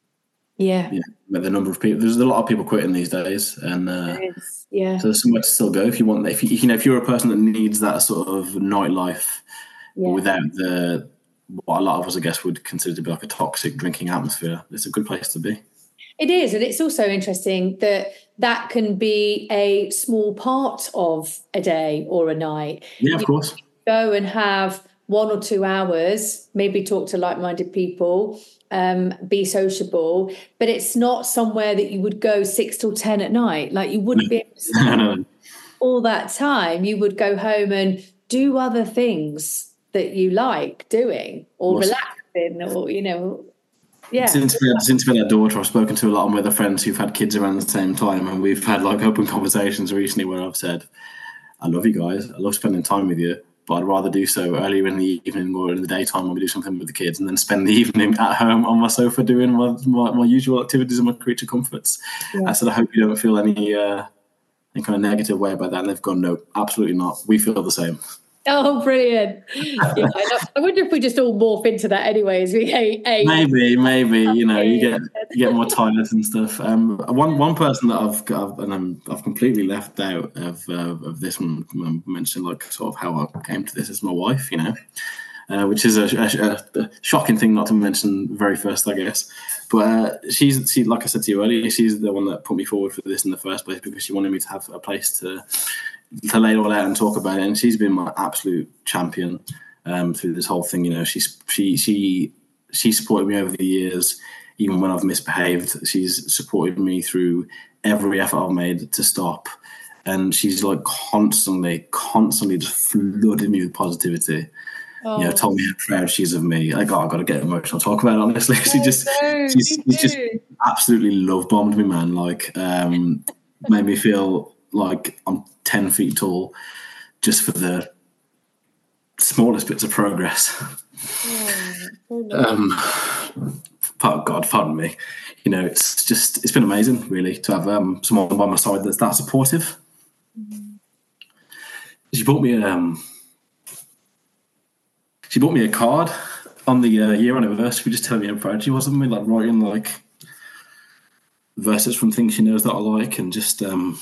Yeah. You know, the number of people, there's a lot of people quitting these days, and uh, yeah. so there's somewhere to still go if you want. If you, you know, if you're a person that needs that sort of nightlife, yeah. without the what a lot of us, I guess, would consider to be like a toxic drinking atmosphere, it's a good place to be. It is, and it's also interesting that that can be a small part of a day or a night. Yeah, of you course. Go and have one or two hours, maybe talk to like-minded people. Um, be sociable, but it's not somewhere that you would go six till ten at night. Like, you wouldn't be able to spend no, no. all that time. You would go home and do other things that you like doing, or relaxing, or, you know, yeah. Since we had, since we had a daughter, I've spoken to a lot of my other friends who've had kids around the same time, and we've had like open conversations recently where I've said, I love you guys, I love spending time with you, but I'd rather do so earlier in the evening or in the daytime when we do something with the kids, and then spend the evening at home on my sofa doing my, my, my usual activities and my creature comforts. Yeah. I said, I hope you don't feel any, uh, any kind of negative way about that. And they've gone, no, absolutely not. We feel the same. Oh, brilliant. Yeah, I, I wonder if we just all morph into that anyways. We hate, hate. Maybe, maybe, you know, you get you get more tired and stuff. Um, one one person that I've got, and I'm, I've completely left out of uh, of this one, I mentioned like sort of how I came to this, is my wife, you know, uh, which is a, a, a shocking thing not to mention very first, I guess. But uh, she's, she, like I said to you earlier, she's the one that put me forward for this in the first place, because she wanted me to have a place to to lay it all out and talk about it. And she's been my absolute champion um, through this whole thing. You know, she's she she she supported me over the years, even when I've misbehaved. She's supported me through every effort I've made to stop, and she's like constantly, constantly just flooded me with positivity. Oh. You know, told me how proud she is of me. Like, oh, I've got to get emotional, talk about it honestly. She just, no, she's, she's just absolutely love bombed me, man. Like, um, made me feel like I'm ten feet tall just for the smallest bits of progress. Oh, um, oh God, pardon me. You know, it's just, it's been amazing, really, to have um, someone by my side that's that supportive. Mm-hmm. She bought me um, she bought me a card on the uh, year anniversary, just telling me how proud she was of me, like writing like verses from things she knows that I like, and just um,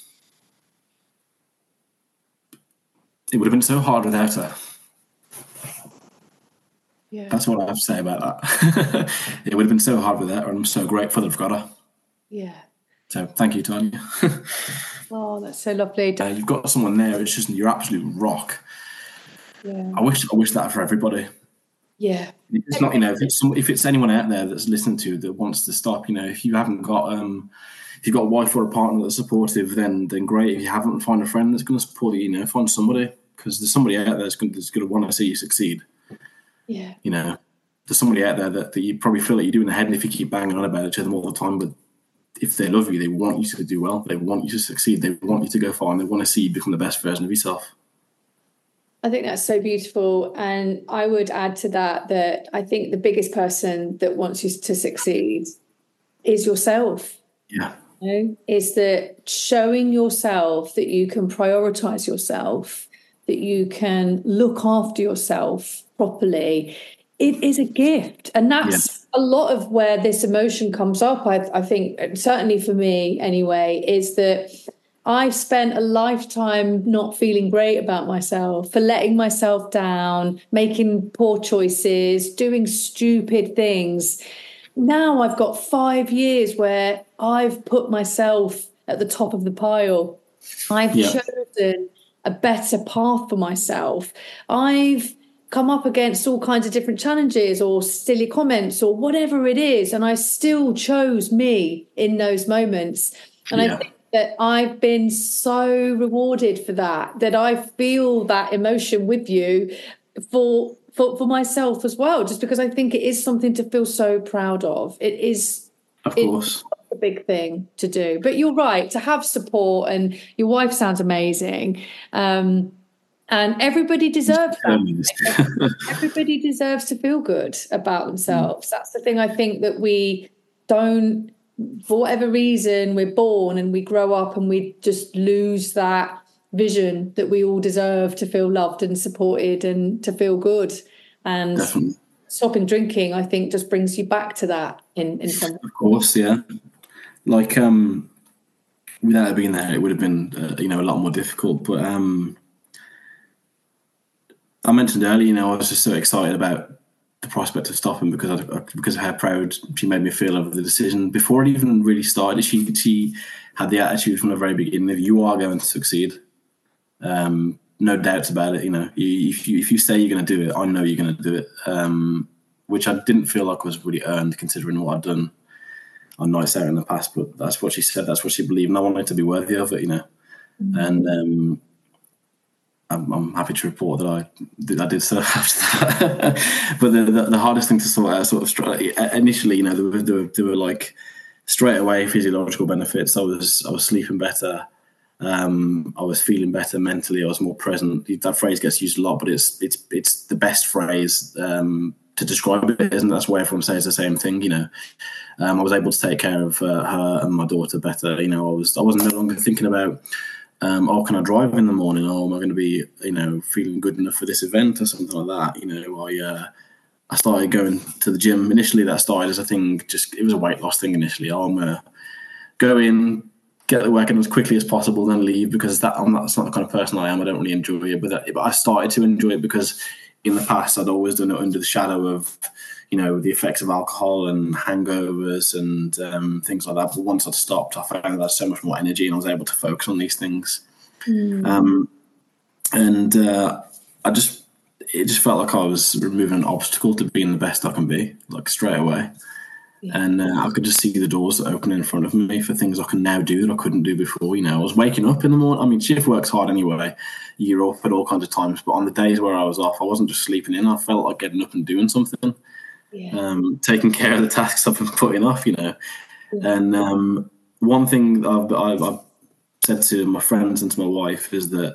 it would have been so hard without her. Yeah. That's what I have to say about that. It would have been so hard without her, and I'm so grateful that I've got her. Yeah. So thank you, Tanya. Oh, that's so lovely. Uh, you've got someone there. It's just, you're absolute rock. Yeah. I wish I wish that for everybody. Yeah. It's not, you know, if it's, some, if it's anyone out there that's listening to that wants to stop, you know, if you haven't got, um, if you've got a wife or a partner that's supportive, then then great. If you haven't, find a friend that's going to support you, you know, find somebody, because there's somebody out there that's going, that's going to want to see you succeed. Yeah. You know, there's somebody out there that, that you probably feel like you're doing ahead, and if you keep banging on about it to them all the time, but if they love you, they want you to do well. They want you to succeed. They want you to go far, and they want to see you become the best version of yourself. I think that's so beautiful. And I would add to that that I think the biggest person that wants you to succeed is yourself. Yeah. You know, is that showing yourself that you can prioritize yourself, that you can look after yourself properly. It is a gift. And that's yeah. a lot of where this emotion comes up. I, I think, certainly for me anyway, is that I've spent a lifetime not feeling great about myself, for letting myself down, making poor choices, doing stupid things. Now I've got five years where I've put myself at the top of the pile. I've yeah. chosen a better path for myself. I've come up against all kinds of different challenges or silly comments or whatever it is, and I still chose me in those moments. And yeah. I think that I've been so rewarded for that, that I feel that emotion with you for, for for myself as well, just because I think it is something to feel so proud of. It is, of course, a big thing to do. But you're right, to have support, and your wife sounds amazing. Um, and everybody deserves that. Everybody deserves to feel good about themselves. Mm. That's the thing I think that we don't, for whatever reason, we're born and we grow up and we just lose that vision that we all deserve to feel loved and supported and to feel good. And Definitely. Stopping drinking, I think, just brings you back to that in, in some way. Of course, yeah. Like, um, without it being there, it would have been, uh, you know, a lot more difficult. But um, I mentioned earlier, you know, I was just so excited about the prospect of stopping because I, because of how proud she made me feel of the decision. Before it even really started, she she had the attitude from the very beginning of, you are going to succeed. Um, no doubts about it. You know, you, if you if you say you're going to do it, I know you're going to do it. Um, which I didn't feel like was really earned, considering what I'd done on nights out in the past. But that's what she said. That's what she believed, and I wanted to be worthy of it. You know, mm-hmm. and. Um, I'm, I'm happy to report that I did, I did so after that. But the, the, the hardest thing to sort out, sort of initially, you know, there were, there were, there were like straight away physiological benefits. I was I was sleeping better. Um, I was feeling better mentally. I was more present. That phrase gets used a lot, but it's it's it's the best phrase um, to describe it, isn't it? That's why everyone says the same thing. You know, um, I was able to take care of uh, her and my daughter better. You know, I was I wasn't no longer thinking about. Um, oh, can I drive in the morning? Or am I going to be, you know, feeling good enough for this event or something like that? You know, I uh, I started going to the gym. Initially, that started as a thing. Just it was a weight loss thing initially. Oh, I'm going to go in, get the work in as quickly as possible, then leave, because that I'm not, that's not the kind of person I am. I don't really enjoy it, but, that, but I started to enjoy it because in the past I'd always done it under the shadow of, you know, the effects of alcohol and hangovers and um, things like that. But once I'd stopped, I found that I had so much more energy and I was able to focus on these things. Mm. Um, and uh, I just, it just felt like I was removing an obstacle to being the best I can be, like straight away. Yeah. And uh, I could just see the doors open in front of me for things I can now do that I couldn't do before. You know, I was waking up in the morning. I mean, shift works hard anyway. You're up at all kinds of times. But on the days where I was off, I wasn't just sleeping in. I felt like getting up and doing something. Yeah. Um, taking care of the tasks I've been putting off, you know. Yeah. And um, one thing I've, I've, I've said to my friends and to my wife is that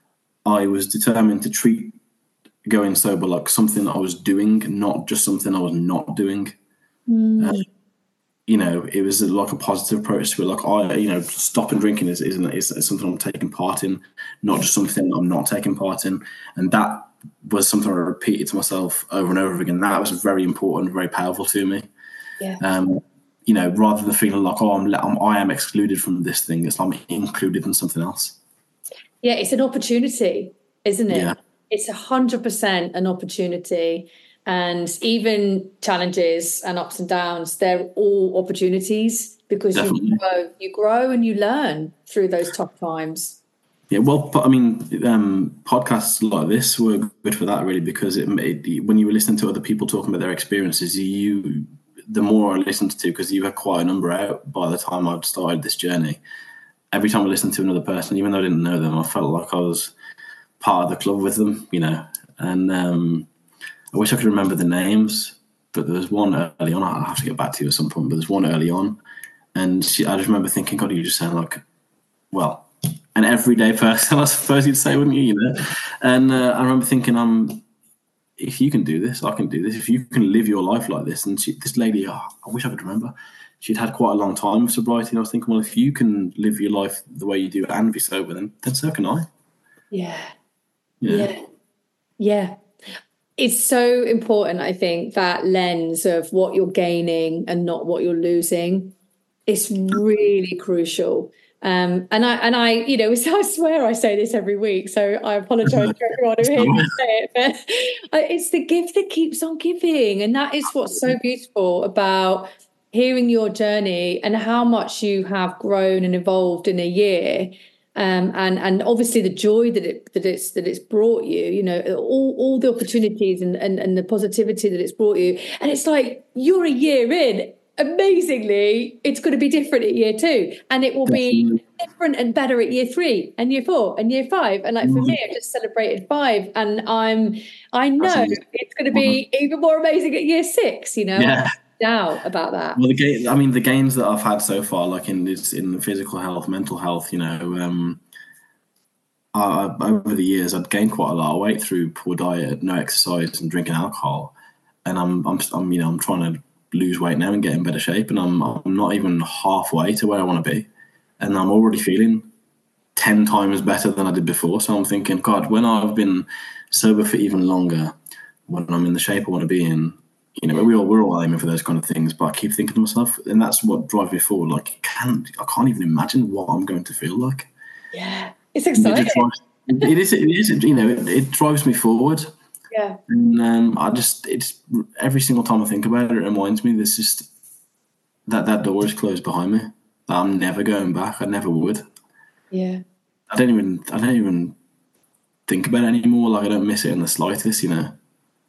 I was determined to treat going sober like something that I was doing, not just something I was not doing. Mm. Uh, you know, it was like a positive approach to it. Like, I, you know, stopping drinking is, isn't is something I'm taking part in, not just something I'm not taking part in. And that was something I repeated to myself over and over again. That was very important, very powerful to me. Yeah. Um, you know, rather than feeling like, oh, I'm, I'm I am excluded from this thing, it's like I'm included in something else. Yeah, it's an opportunity, isn't it? Yeah. It's a hundred percent an opportunity. And even challenges and ups and downs, they're all opportunities, because Definitely. you grow, you grow and you learn through those tough times. Yeah, well, I mean, um, podcasts like this were good for that, really, because it, it when you were listening to other people talking about their experiences, you the more I listened to, because you had quite a number out by the time I'd started this journey. Every time I listened to another person, even though I didn't know them, I felt like I was part of the club with them, you know. And um, I wish I could remember the names, but there was one early on. I'll have to get back to you at some point, but there's one early on. And she, I just remember thinking, God, you just sound like, well, an everyday person, I suppose you'd say, wouldn't you? You know. And uh, I remember thinking, um, if you can do this, I can do this. If you can live your life like this, and she, this lady, oh, I wish I could remember. She'd had quite a long time of sobriety, and I was thinking, well, if you can live your life the way you do and be sober, then then so can I. Yeah. Yeah. Yeah. Yeah. It's so important, I think, that lens of what you're gaining and not what you're losing. It's really crucial. Um, and I, and I, you know, I swear I say this every week, so I apologise to everyone who hears me say it, but it's the gift that keeps on giving. And that is what's so beautiful about hearing your journey and how much you have grown and evolved in a year. Um, and and obviously the joy that it that it's that it's brought you, you know, all, all the opportunities and, and and the positivity that it's brought you. And it's like you're a year in. Amazingly, it's going to be different at year two, and it will be different and better at year three and year four and year five. And like for me, I just celebrated five, and I'm I know it's going to be even more amazing at year six. You know, yeah. Doubt about that. Well, the gain, I mean, the gains that I've had so far, like in this, in the physical health, mental health, you know, um, I, over the years, I'd gained quite a lot of weight through poor diet, no exercise, and drinking alcohol. And I'm, I'm, I'm, you know, I'm trying to lose weight now and get in better shape, and I'm, I'm not even halfway to where I want to be, and I'm already feeling ten times better than I did before. So I'm thinking, God, when I've been sober for even longer, when I'm in the shape I want to be in. You know, we all we're all aiming for those kind of things, but I keep thinking to myself, and that's what drives me forward. Like, I can't, I can't even imagine what I'm going to feel like. Yeah, it's exciting. It, drives, it is, it is, you know, it, it drives me forward. Yeah, and um, I just, it's every single time I think about it, it reminds me this just that that door is closed behind me. That I'm never going back. I never would. Yeah, I don't even, I don't even think about it anymore. Like, I don't miss it in the slightest, you know.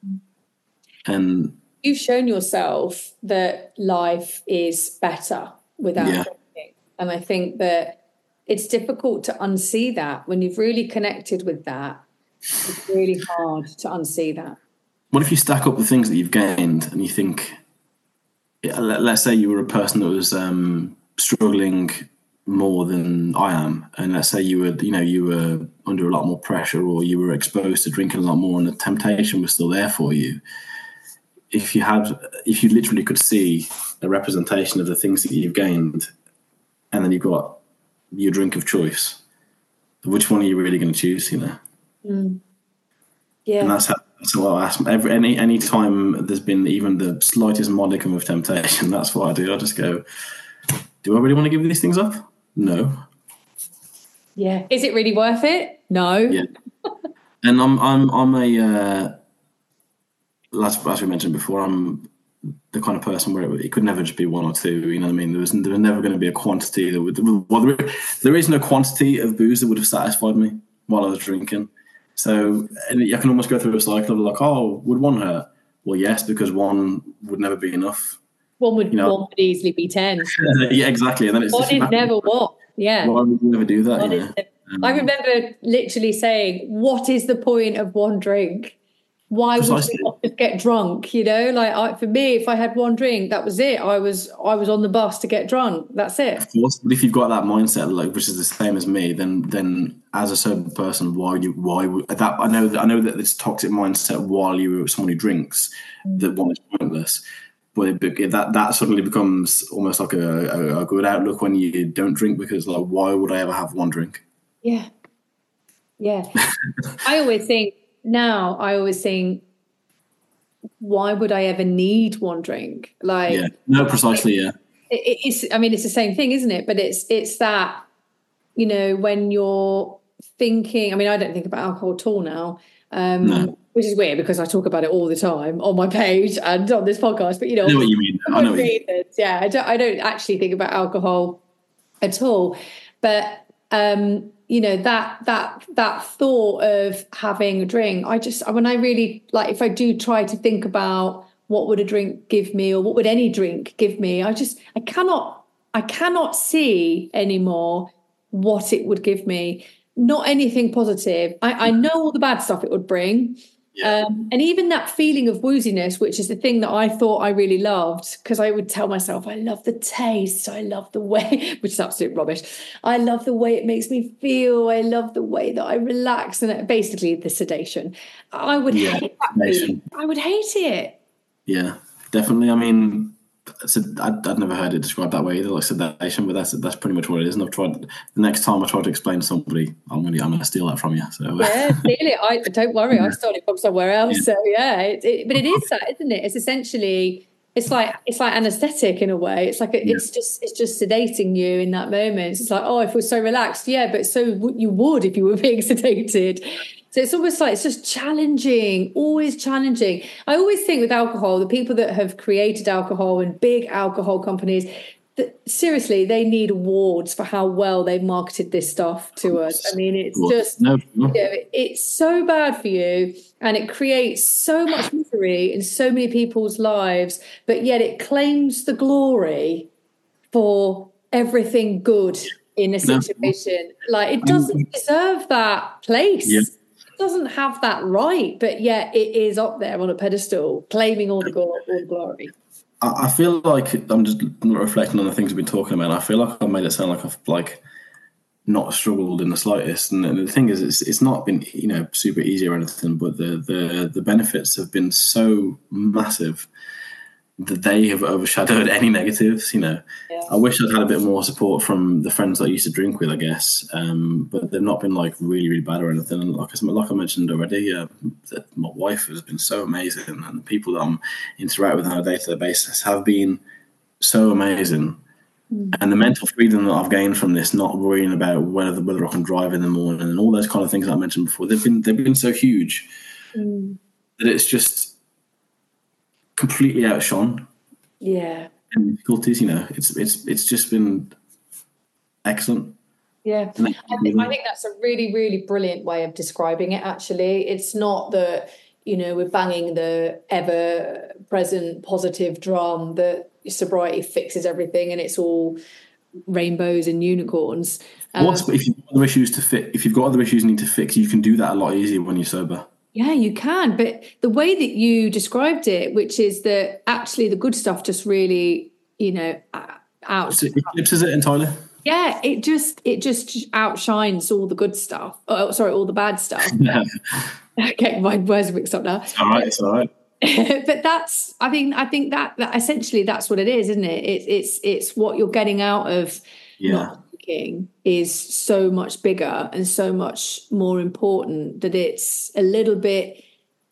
And you've shown yourself that life is better without yeah. drinking. And I think that it's difficult to unsee that. When you've really connected with that, it's really hard to unsee that. What if you stack up the things that you've gained and you think, let's say you were a person that was um, struggling more than I am, and let's say you were, you know, you were under a lot more pressure, or you were exposed to drinking a lot more and the temptation was still there for you. If you had, if you literally could see a representation of the things that you've gained, and then you've got your drink of choice, which one are you really going to choose? You know. Mm. Yeah. And that's how. That's what I ask. Every any any time there's been even the slightest modicum of temptation, that's what I do. I just go, do I really want to give these things up? No. Yeah. Is it really worth it? No. Yeah. And I'm I'm I'm a. Uh, As, as we mentioned before, I'm the kind of person where it, it could never just be one or two. You know what I mean? There was there was never going to be a quantity that would. Well, there, there is no quantity of booze that would have satisfied me while I was drinking. So, and I can almost go through a cycle of like, oh, would one hurt? Well, yes, because one would never be enough. One would, you know? one would easily be ten. Yeah, exactly. And then it's one is never what? Yeah. Why would you never do that? You know? um, I remember literally saying, "What is the point of one drink? Why Precisely. would you not just get drunk?" You know, like I, for me, if I had one drink, that was it. I was I was on the bus to get drunk. That's it. Of course, but if you've got that mindset, like which is the same as me, then then as a sober person, why you why would that? I know that I know that this toxic mindset while you're someone who drinks, mm. that one is pointless. But it, that that suddenly becomes almost like a, a, a good outlook when you don't drink, because like, why would I ever have one drink? Yeah, yeah. I always think. Now I always think, why would I ever need one drink? Like, yeah, no, precisely, yeah. It, it's, I mean, it's the same thing, isn't it? But it's, it's that, you know, when you're thinking. I mean, I don't think about alcohol at all now, um, no. which is weird because I talk about it all the time on my page and on this podcast. But you know, I know what you mean. I know what you mean. Yeah, I don't, I don't actually think about alcohol at all. But um, you know, that that that thought of having a drink, I just, when I really, like, if I do try to think about what would a drink give me, or what would any drink give me, I just, I cannot, I cannot see anymore what it would give me. Not anything positive. I, I know all the bad stuff it would bring. Yeah. Um, and even that feeling of wooziness, which is the thing that I thought I really loved, because I would tell myself, I love the taste, I love the way, which is absolute rubbish. I love the way it makes me feel. I love the way that I relax, and basically the sedation. I would yeah, hate that feeling. I would hate it. Yeah, definitely. I mean, so I'd, I'd never heard it described that way either, like sedation, but that's that's pretty much what it is. And I've tried. The next time I try to explain to somebody, I'm gonna I'm gonna steal that from you. So yeah, steal it. I don't worry, yeah. I stole it from somewhere else. Yeah. So yeah, it, it, but it is that, isn't it? It's essentially it's like it's like anesthetic in a way. It's like a, yeah. it's just it's just sedating you in that moment. It's like, oh, I feel so relaxed. Yeah, but so you would if you were being sedated. So it's almost like it's just challenging, always challenging. I always think with alcohol, the people that have created alcohol and big alcohol companies, that seriously, they need awards for how well they've marketed this stuff to us. I mean, it's just, no, no. You know, it's so bad for you, and it creates so much misery in so many people's lives, but yet it claims the glory for everything good in a situation. No. Like, it doesn't deserve that place. Yeah. Doesn't have that right, but yet it is up there on a pedestal, claiming all the glory. All the glory. I feel like I'm just reflecting on the things we've been talking about. I feel like I've made it sound like I've like not struggled in the slightest. And the thing is, it's it's not been, you know, super easy or anything, but the the the benefits have been so massive that they have overshadowed any negatives. You know, yeah. I wish I'd had a bit more support from the friends that I used to drink with, I guess, um, but they've not been like really, really bad or anything. And like I, like I mentioned already, uh, my wife has been so amazing, and the people that I'm interact with on a day-to-day basis have been so amazing. Mm. And the mental freedom that I've gained from this, not worrying about whether whether I can drive in the morning and all those kind of things that I mentioned before, they've been they've been so huge mm. that it's just completely outshone. Yeah. And difficulties, you know, it's it's it's just been excellent. Yeah. I think, I think that's a really, really brilliant way of describing it, actually. It's not that, you know, we're banging the ever-present positive drum that sobriety fixes everything and it's all rainbows and unicorns. Um, What's, if you've got other issues to fix, if you've got other issues you need to fix, you can do that a lot easier when you're sober. Yeah, you can. But the way that you described it, which is that actually the good stuff just really, you know, out. So it eclipses it entirely. Yeah, it just it just outshines all the good stuff. Oh, sorry, all the bad stuff. Yeah. Okay, my words are mixed up now. It's all right. It's all right. But that's, I think, I think that, that essentially that's what it is, isn't it? It's it's it's what you're getting out of yeah. not drinking is so much bigger and so much more important that it's a little bit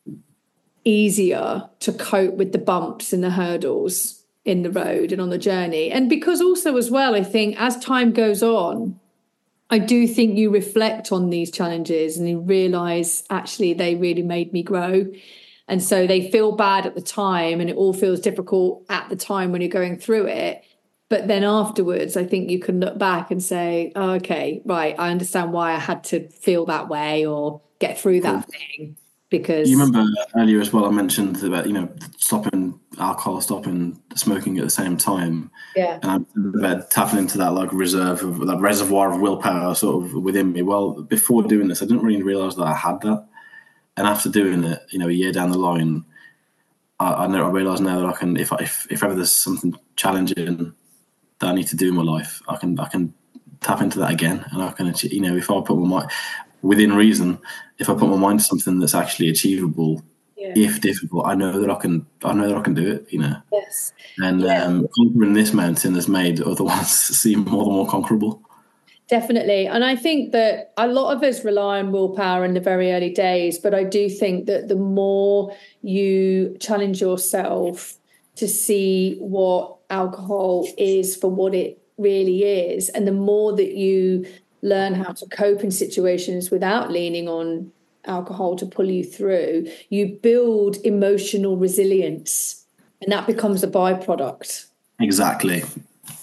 easier to cope with the bumps and the hurdles in the road and on the journey. And because also as well, I think as time goes on, I do think you reflect on these challenges and you realise actually they really made me grow. And so they feel bad at the time and it all feels difficult at the time when you're going through it. But then afterwards, I think you can look back and say, oh, okay, right, I understand why I had to feel that way or get through that cool. thing. Because you remember earlier as well, I mentioned about, you know, stopping alcohol, stopping smoking at the same time. Yeah. And I'm about tapping into that like reserve of that reservoir of willpower sort of within me. Well, before doing this, I didn't really realise that I had that. And after doing it, you know, a year down the line, I, I know I realise now that I can, if I, if if ever there's something challenging that I need to do in my life, I can I can tap into that again, and I can, you know, if I put my mind within reason, if I put my mind to something that's actually achievable, yeah. if difficult, I know that I can. I know that I can do it. You know. Yes. And yeah. um, conquering this mountain has made other ones seem more and more conquerable. Definitely. And I think that a lot of us rely on willpower in the very early days, but I do think that the more you challenge yourself to see what alcohol is for what it really is, and the more that you learn how to cope in situations without leaning on alcohol to pull you through, you build emotional resilience, and that becomes a byproduct. Exactly.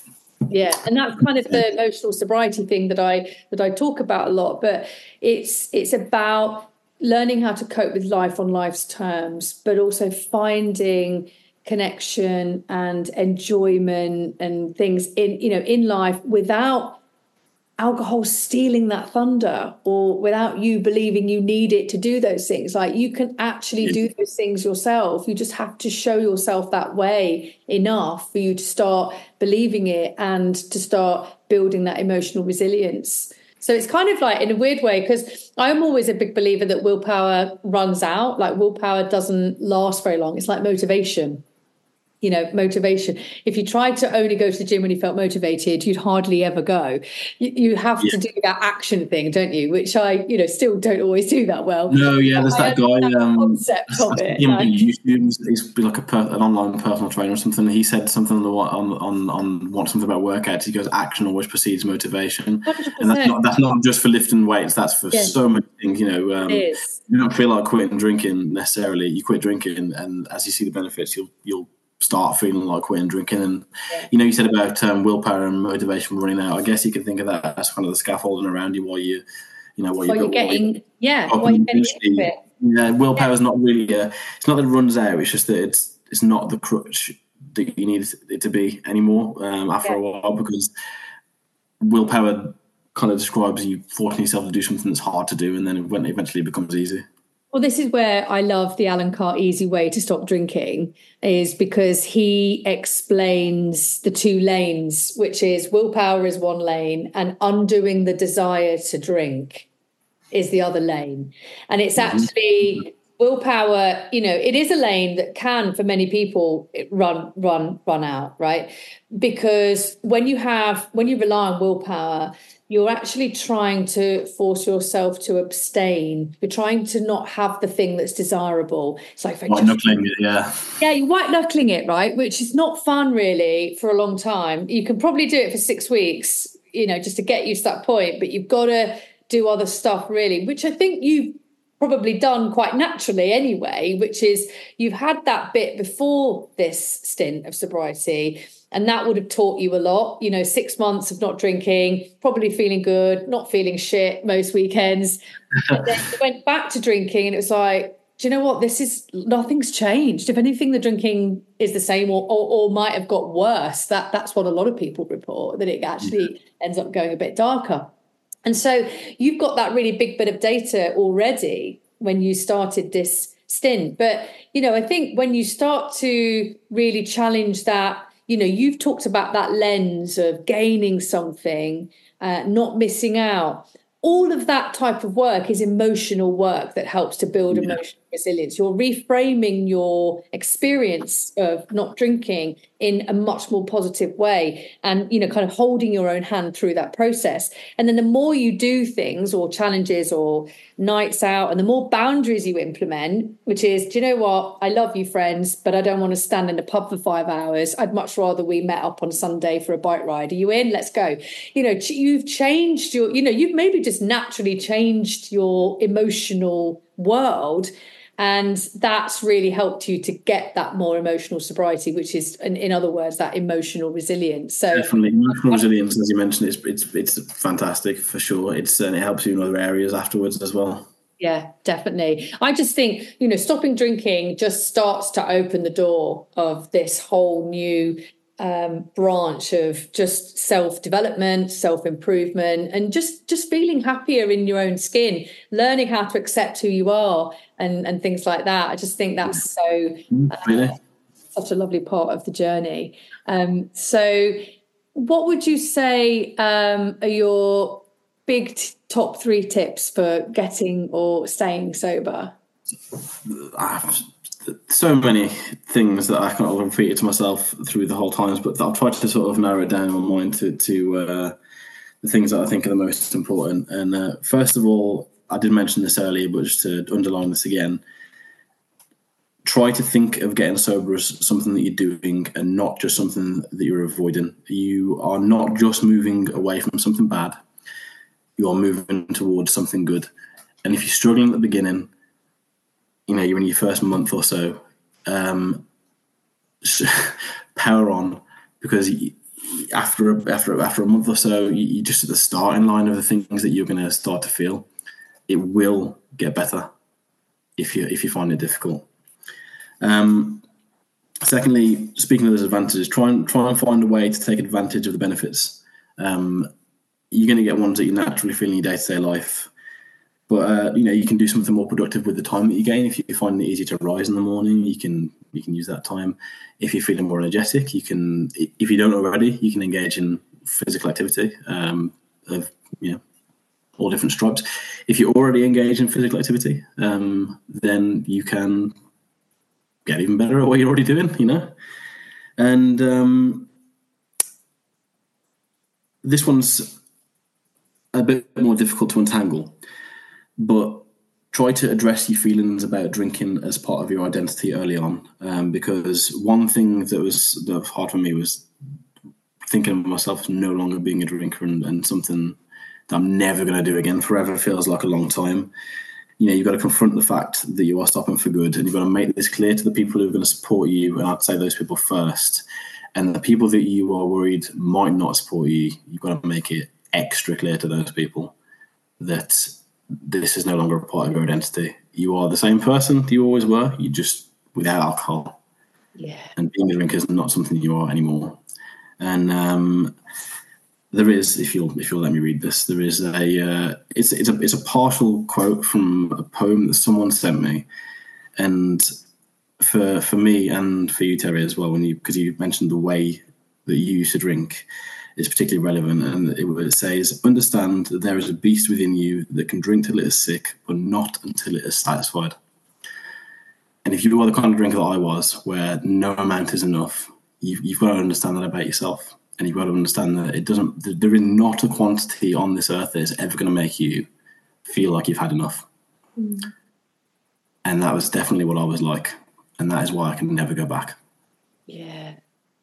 Yeah, and that's kind of the emotional sobriety thing that I that I talk about a lot. But it's it's about learning how to cope with life on life's terms, but also finding connection and enjoyment and things in you know in life without alcohol stealing that thunder, or without you believing you need it to do those things. Like, you can actually do those things yourself. You just have to show yourself that way enough for you to start believing it and to start building that emotional resilience. So it's kind of like, in a weird way, because I'm always a big believer that willpower runs out. Like, willpower doesn't last very long. It's like motivation. You know, motivation. If you tried to only go to the gym when you felt motivated, you'd hardly ever go. You, you have yeah. to do that action thing, don't you? Which I, you know, still don't always do that well. No, yeah, there's that guy. Um, concept of it. Him, Like, he's, he's like a per, an online personal trainer or something. He said something on the, on on on what something about workouts. He goes, action always precedes motivation, one hundred percent. And that's not that's not just for lifting weights. That's for yeah. so many things. You know, um, it is. You don't feel like quitting drinking necessarily. You quit drinking, and as you see the benefits, you'll you'll. start feeling like quitting drinking. And yeah. you know, you said about um, willpower and motivation running out. I guess you can think of that as kind of the scaffolding around you while you, you know, while, while you're, you're getting, while yeah, while you're getting into it. Yeah, willpower is yeah. not really. A, it's not that it runs out. It's just that it's it's not the crutch that you need it to be anymore um, after yeah. a while, because willpower kind of describes you forcing yourself to do something that's hard to do, and then when eventually it becomes easy. Well, this is where I love the Alan Carr Easy Way to Stop Drinking, is because he explains the two lanes, which is willpower is one lane and undoing the desire to drink is the other lane. And it's actually willpower, you know, it is a lane that can, for many people, run, run, run out, right? Because when you have, when you rely on willpower, you're actually trying to force yourself to abstain. You're trying to not have the thing that's desirable. It's like white knuckling it, yeah. Yeah, you're white knuckling it, right? Which is not fun really for a long time. You can probably do it for six weeks, you know, just to get you to that point. But you've got to do other stuff really, which I think you've probably done quite naturally anyway, which is you've had that bit before this stint of sobriety. And that would have taught you a lot, you know, six months of not drinking, probably feeling good, not feeling shit most weekends. And then you went back to drinking and it was like, do you know what? This is, nothing's changed. If anything, the drinking is the same or, or, or might have got worse. That That's what a lot of people report, that it actually ends up going a bit darker. And so you've got that really big bit of data already when you started this stint. But, you know, I think when you start to really challenge that, you know, you've talked about that lens of gaining something, uh, not missing out. All of that type of work is emotional work that helps to build yeah. emotional resilience. You're reframing your experience of not drinking in a much more positive way and, you know, kind of holding your own hand through that process. And then the more you do things or challenges or nights out and the more boundaries you implement, which is, do you know what? I love you, friends, but I don't want to stand in the pub for five hours. I'd much rather we met up on Sunday for a bike ride. Are you in? Let's go. You know, you've changed your, you know, you've maybe just naturally changed your emotional world. And that's really helped you to get that more emotional sobriety, which is, in, in other words, that emotional resilience. So definitely, emotional resilience, as you mentioned, it's it's it's fantastic for sure. It's and it helps you in other areas afterwards as well. Yeah, definitely. I just think, you know, stopping drinking just starts to open the door of this whole new um, branch of just self-development, self-improvement, and just just feeling happier in your own skin, learning how to accept who you are and, and things like that. I just think that's so uh, really? such a lovely part of the journey. Um, so what would you say um, are your big t- top three tips for getting or staying sober? So many things that I kind of repeated to myself through the whole times, but I'll try to sort of narrow it down in my mind to, to uh, the things that I think are the most important. And uh, first of all, I did mention this earlier, but just to underline this again, try to think of getting sober as something that you're doing and not just something that you're avoiding. You are not just moving away from something bad. You are moving towards something good. And if you're struggling at the beginning, you know, you're in your first month or so, um, power on, because after a, after after a month or so, you, you're just at the starting line of the things that you're going to start to feel. It will get better if you if you find it difficult. Um, secondly, speaking of those advantages, try and try and find a way to take advantage of the benefits. Um, you're going to get ones that you naturally feel in your day-to-day life, but uh, you know, you can do something more productive with the time that you gain. If you find it easy to rise in the morning, you can you can use that time. If you're feeling more energetic, you can. If you don't already, you can engage in physical activity um, of you know all different stripes. If you're already engaged in physical activity, um, then you can get even better at what you're already doing. You know, and um, this one's a bit more difficult to untangle, but try to address your feelings about drinking as part of your identity early on, um, because one thing that was, that was hard for me was thinking of myself as no longer being a drinker, and, and something that I'm never going to do again. Forever feels like a long time. You know, you've got to confront the fact that you are stopping for good, and you've got to make this clear to the people who are going to support you, and I'd say those people first. And the people that you are worried might not support you, you've got to make it extra clear to those people that this is no longer a part of your identity. You are the same person you always were, you just without alcohol. Yeah. And being a drinker is not something you are anymore. And um, there is, if you'll if you'll let me read this, there is a uh, it's it's a it's a partial quote from a poem that someone sent me, and for for me and for you, Terry, as well, when you because you mentioned the way that you used to drink. Is particularly relevant, and it, it says, understand that there is a beast within you that can drink till it is sick, but not until it is satisfied. And if you are the kind of drinker that I was, where no amount is enough, you've, you've got to understand that about yourself, and you've got to understand that it doesn't. There is not a quantity on this earth that is ever going to make you feel like you've had enough. Mm. And that was definitely what I was like, and that is why I can never go back. Yeah.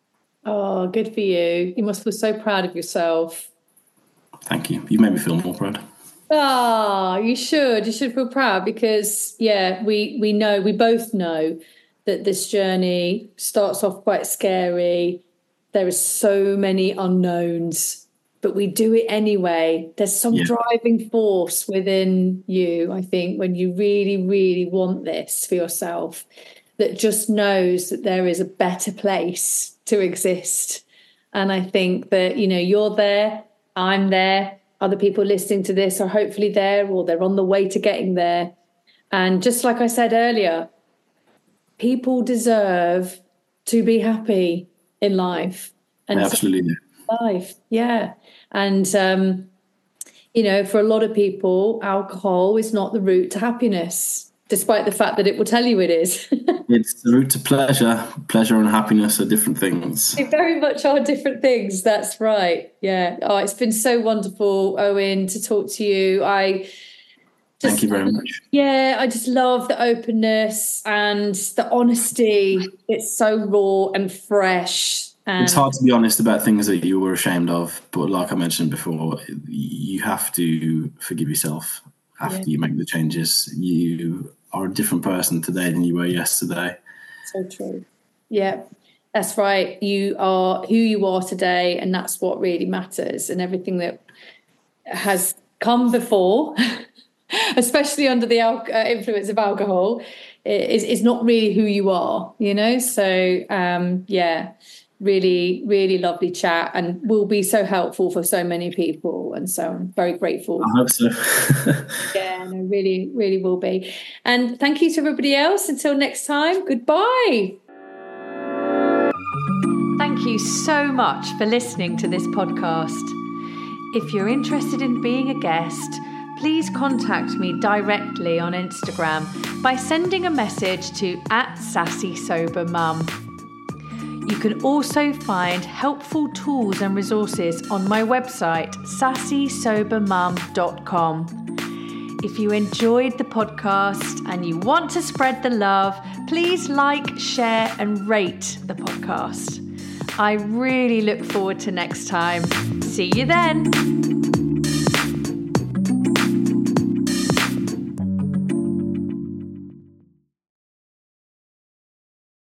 Oh, good for you. You must feel so proud of yourself. Thank you. You made me feel more proud. Ah, oh, you should. You should feel proud because, yeah, we, we know, we both know that this journey starts off quite scary. There are so many unknowns, but we do it anyway. There's some yeah. driving force within you, I think, when you really, really want this for yourself, that just knows that there is a better place to exist. And I think that, you know, you're there, I'm there, other people listening to this are hopefully there, or they're on the way to getting there. And just like I said earlier, people deserve to be happy in life. And absolutely. Life, yeah. And, um, you know, for a lot of people, alcohol is not the route to happiness, despite the fact that it will tell you it is. It's the route to pleasure. Pleasure and happiness are different things. They very much are different things. That's right. Yeah. Oh, it's been so wonderful, Owen, to talk to you. I just, Thank you very much. Yeah, I just love the openness and the honesty. It's so raw and fresh. And it's hard to be honest about things that you were ashamed of, but like I mentioned before, you have to forgive yourself after yeah. you make the changes. You are a different person today than you were yesterday. So true. Yeah, that's right. You are who you are today, and that's what really matters. And everything that has come before, especially under the al- uh, influence of alcohol, is, is not really who you are, you know? So, um, yeah, really, really lovely chat, and will be so helpful for so many people. And so I'm very grateful. I hope so. Yeah, no, really, really will be. And thank you to everybody else. Until next time, goodbye. Thank you so much for listening to this podcast. If you're interested in being a guest, please contact me directly on Instagram by sending a message to at Sassy Sober Mum. You can also find helpful tools and resources on my website, sassy sober mum dot com. If you enjoyed the podcast and you want to spread the love, please like, share, and rate the podcast. I really look forward to next time. See you then.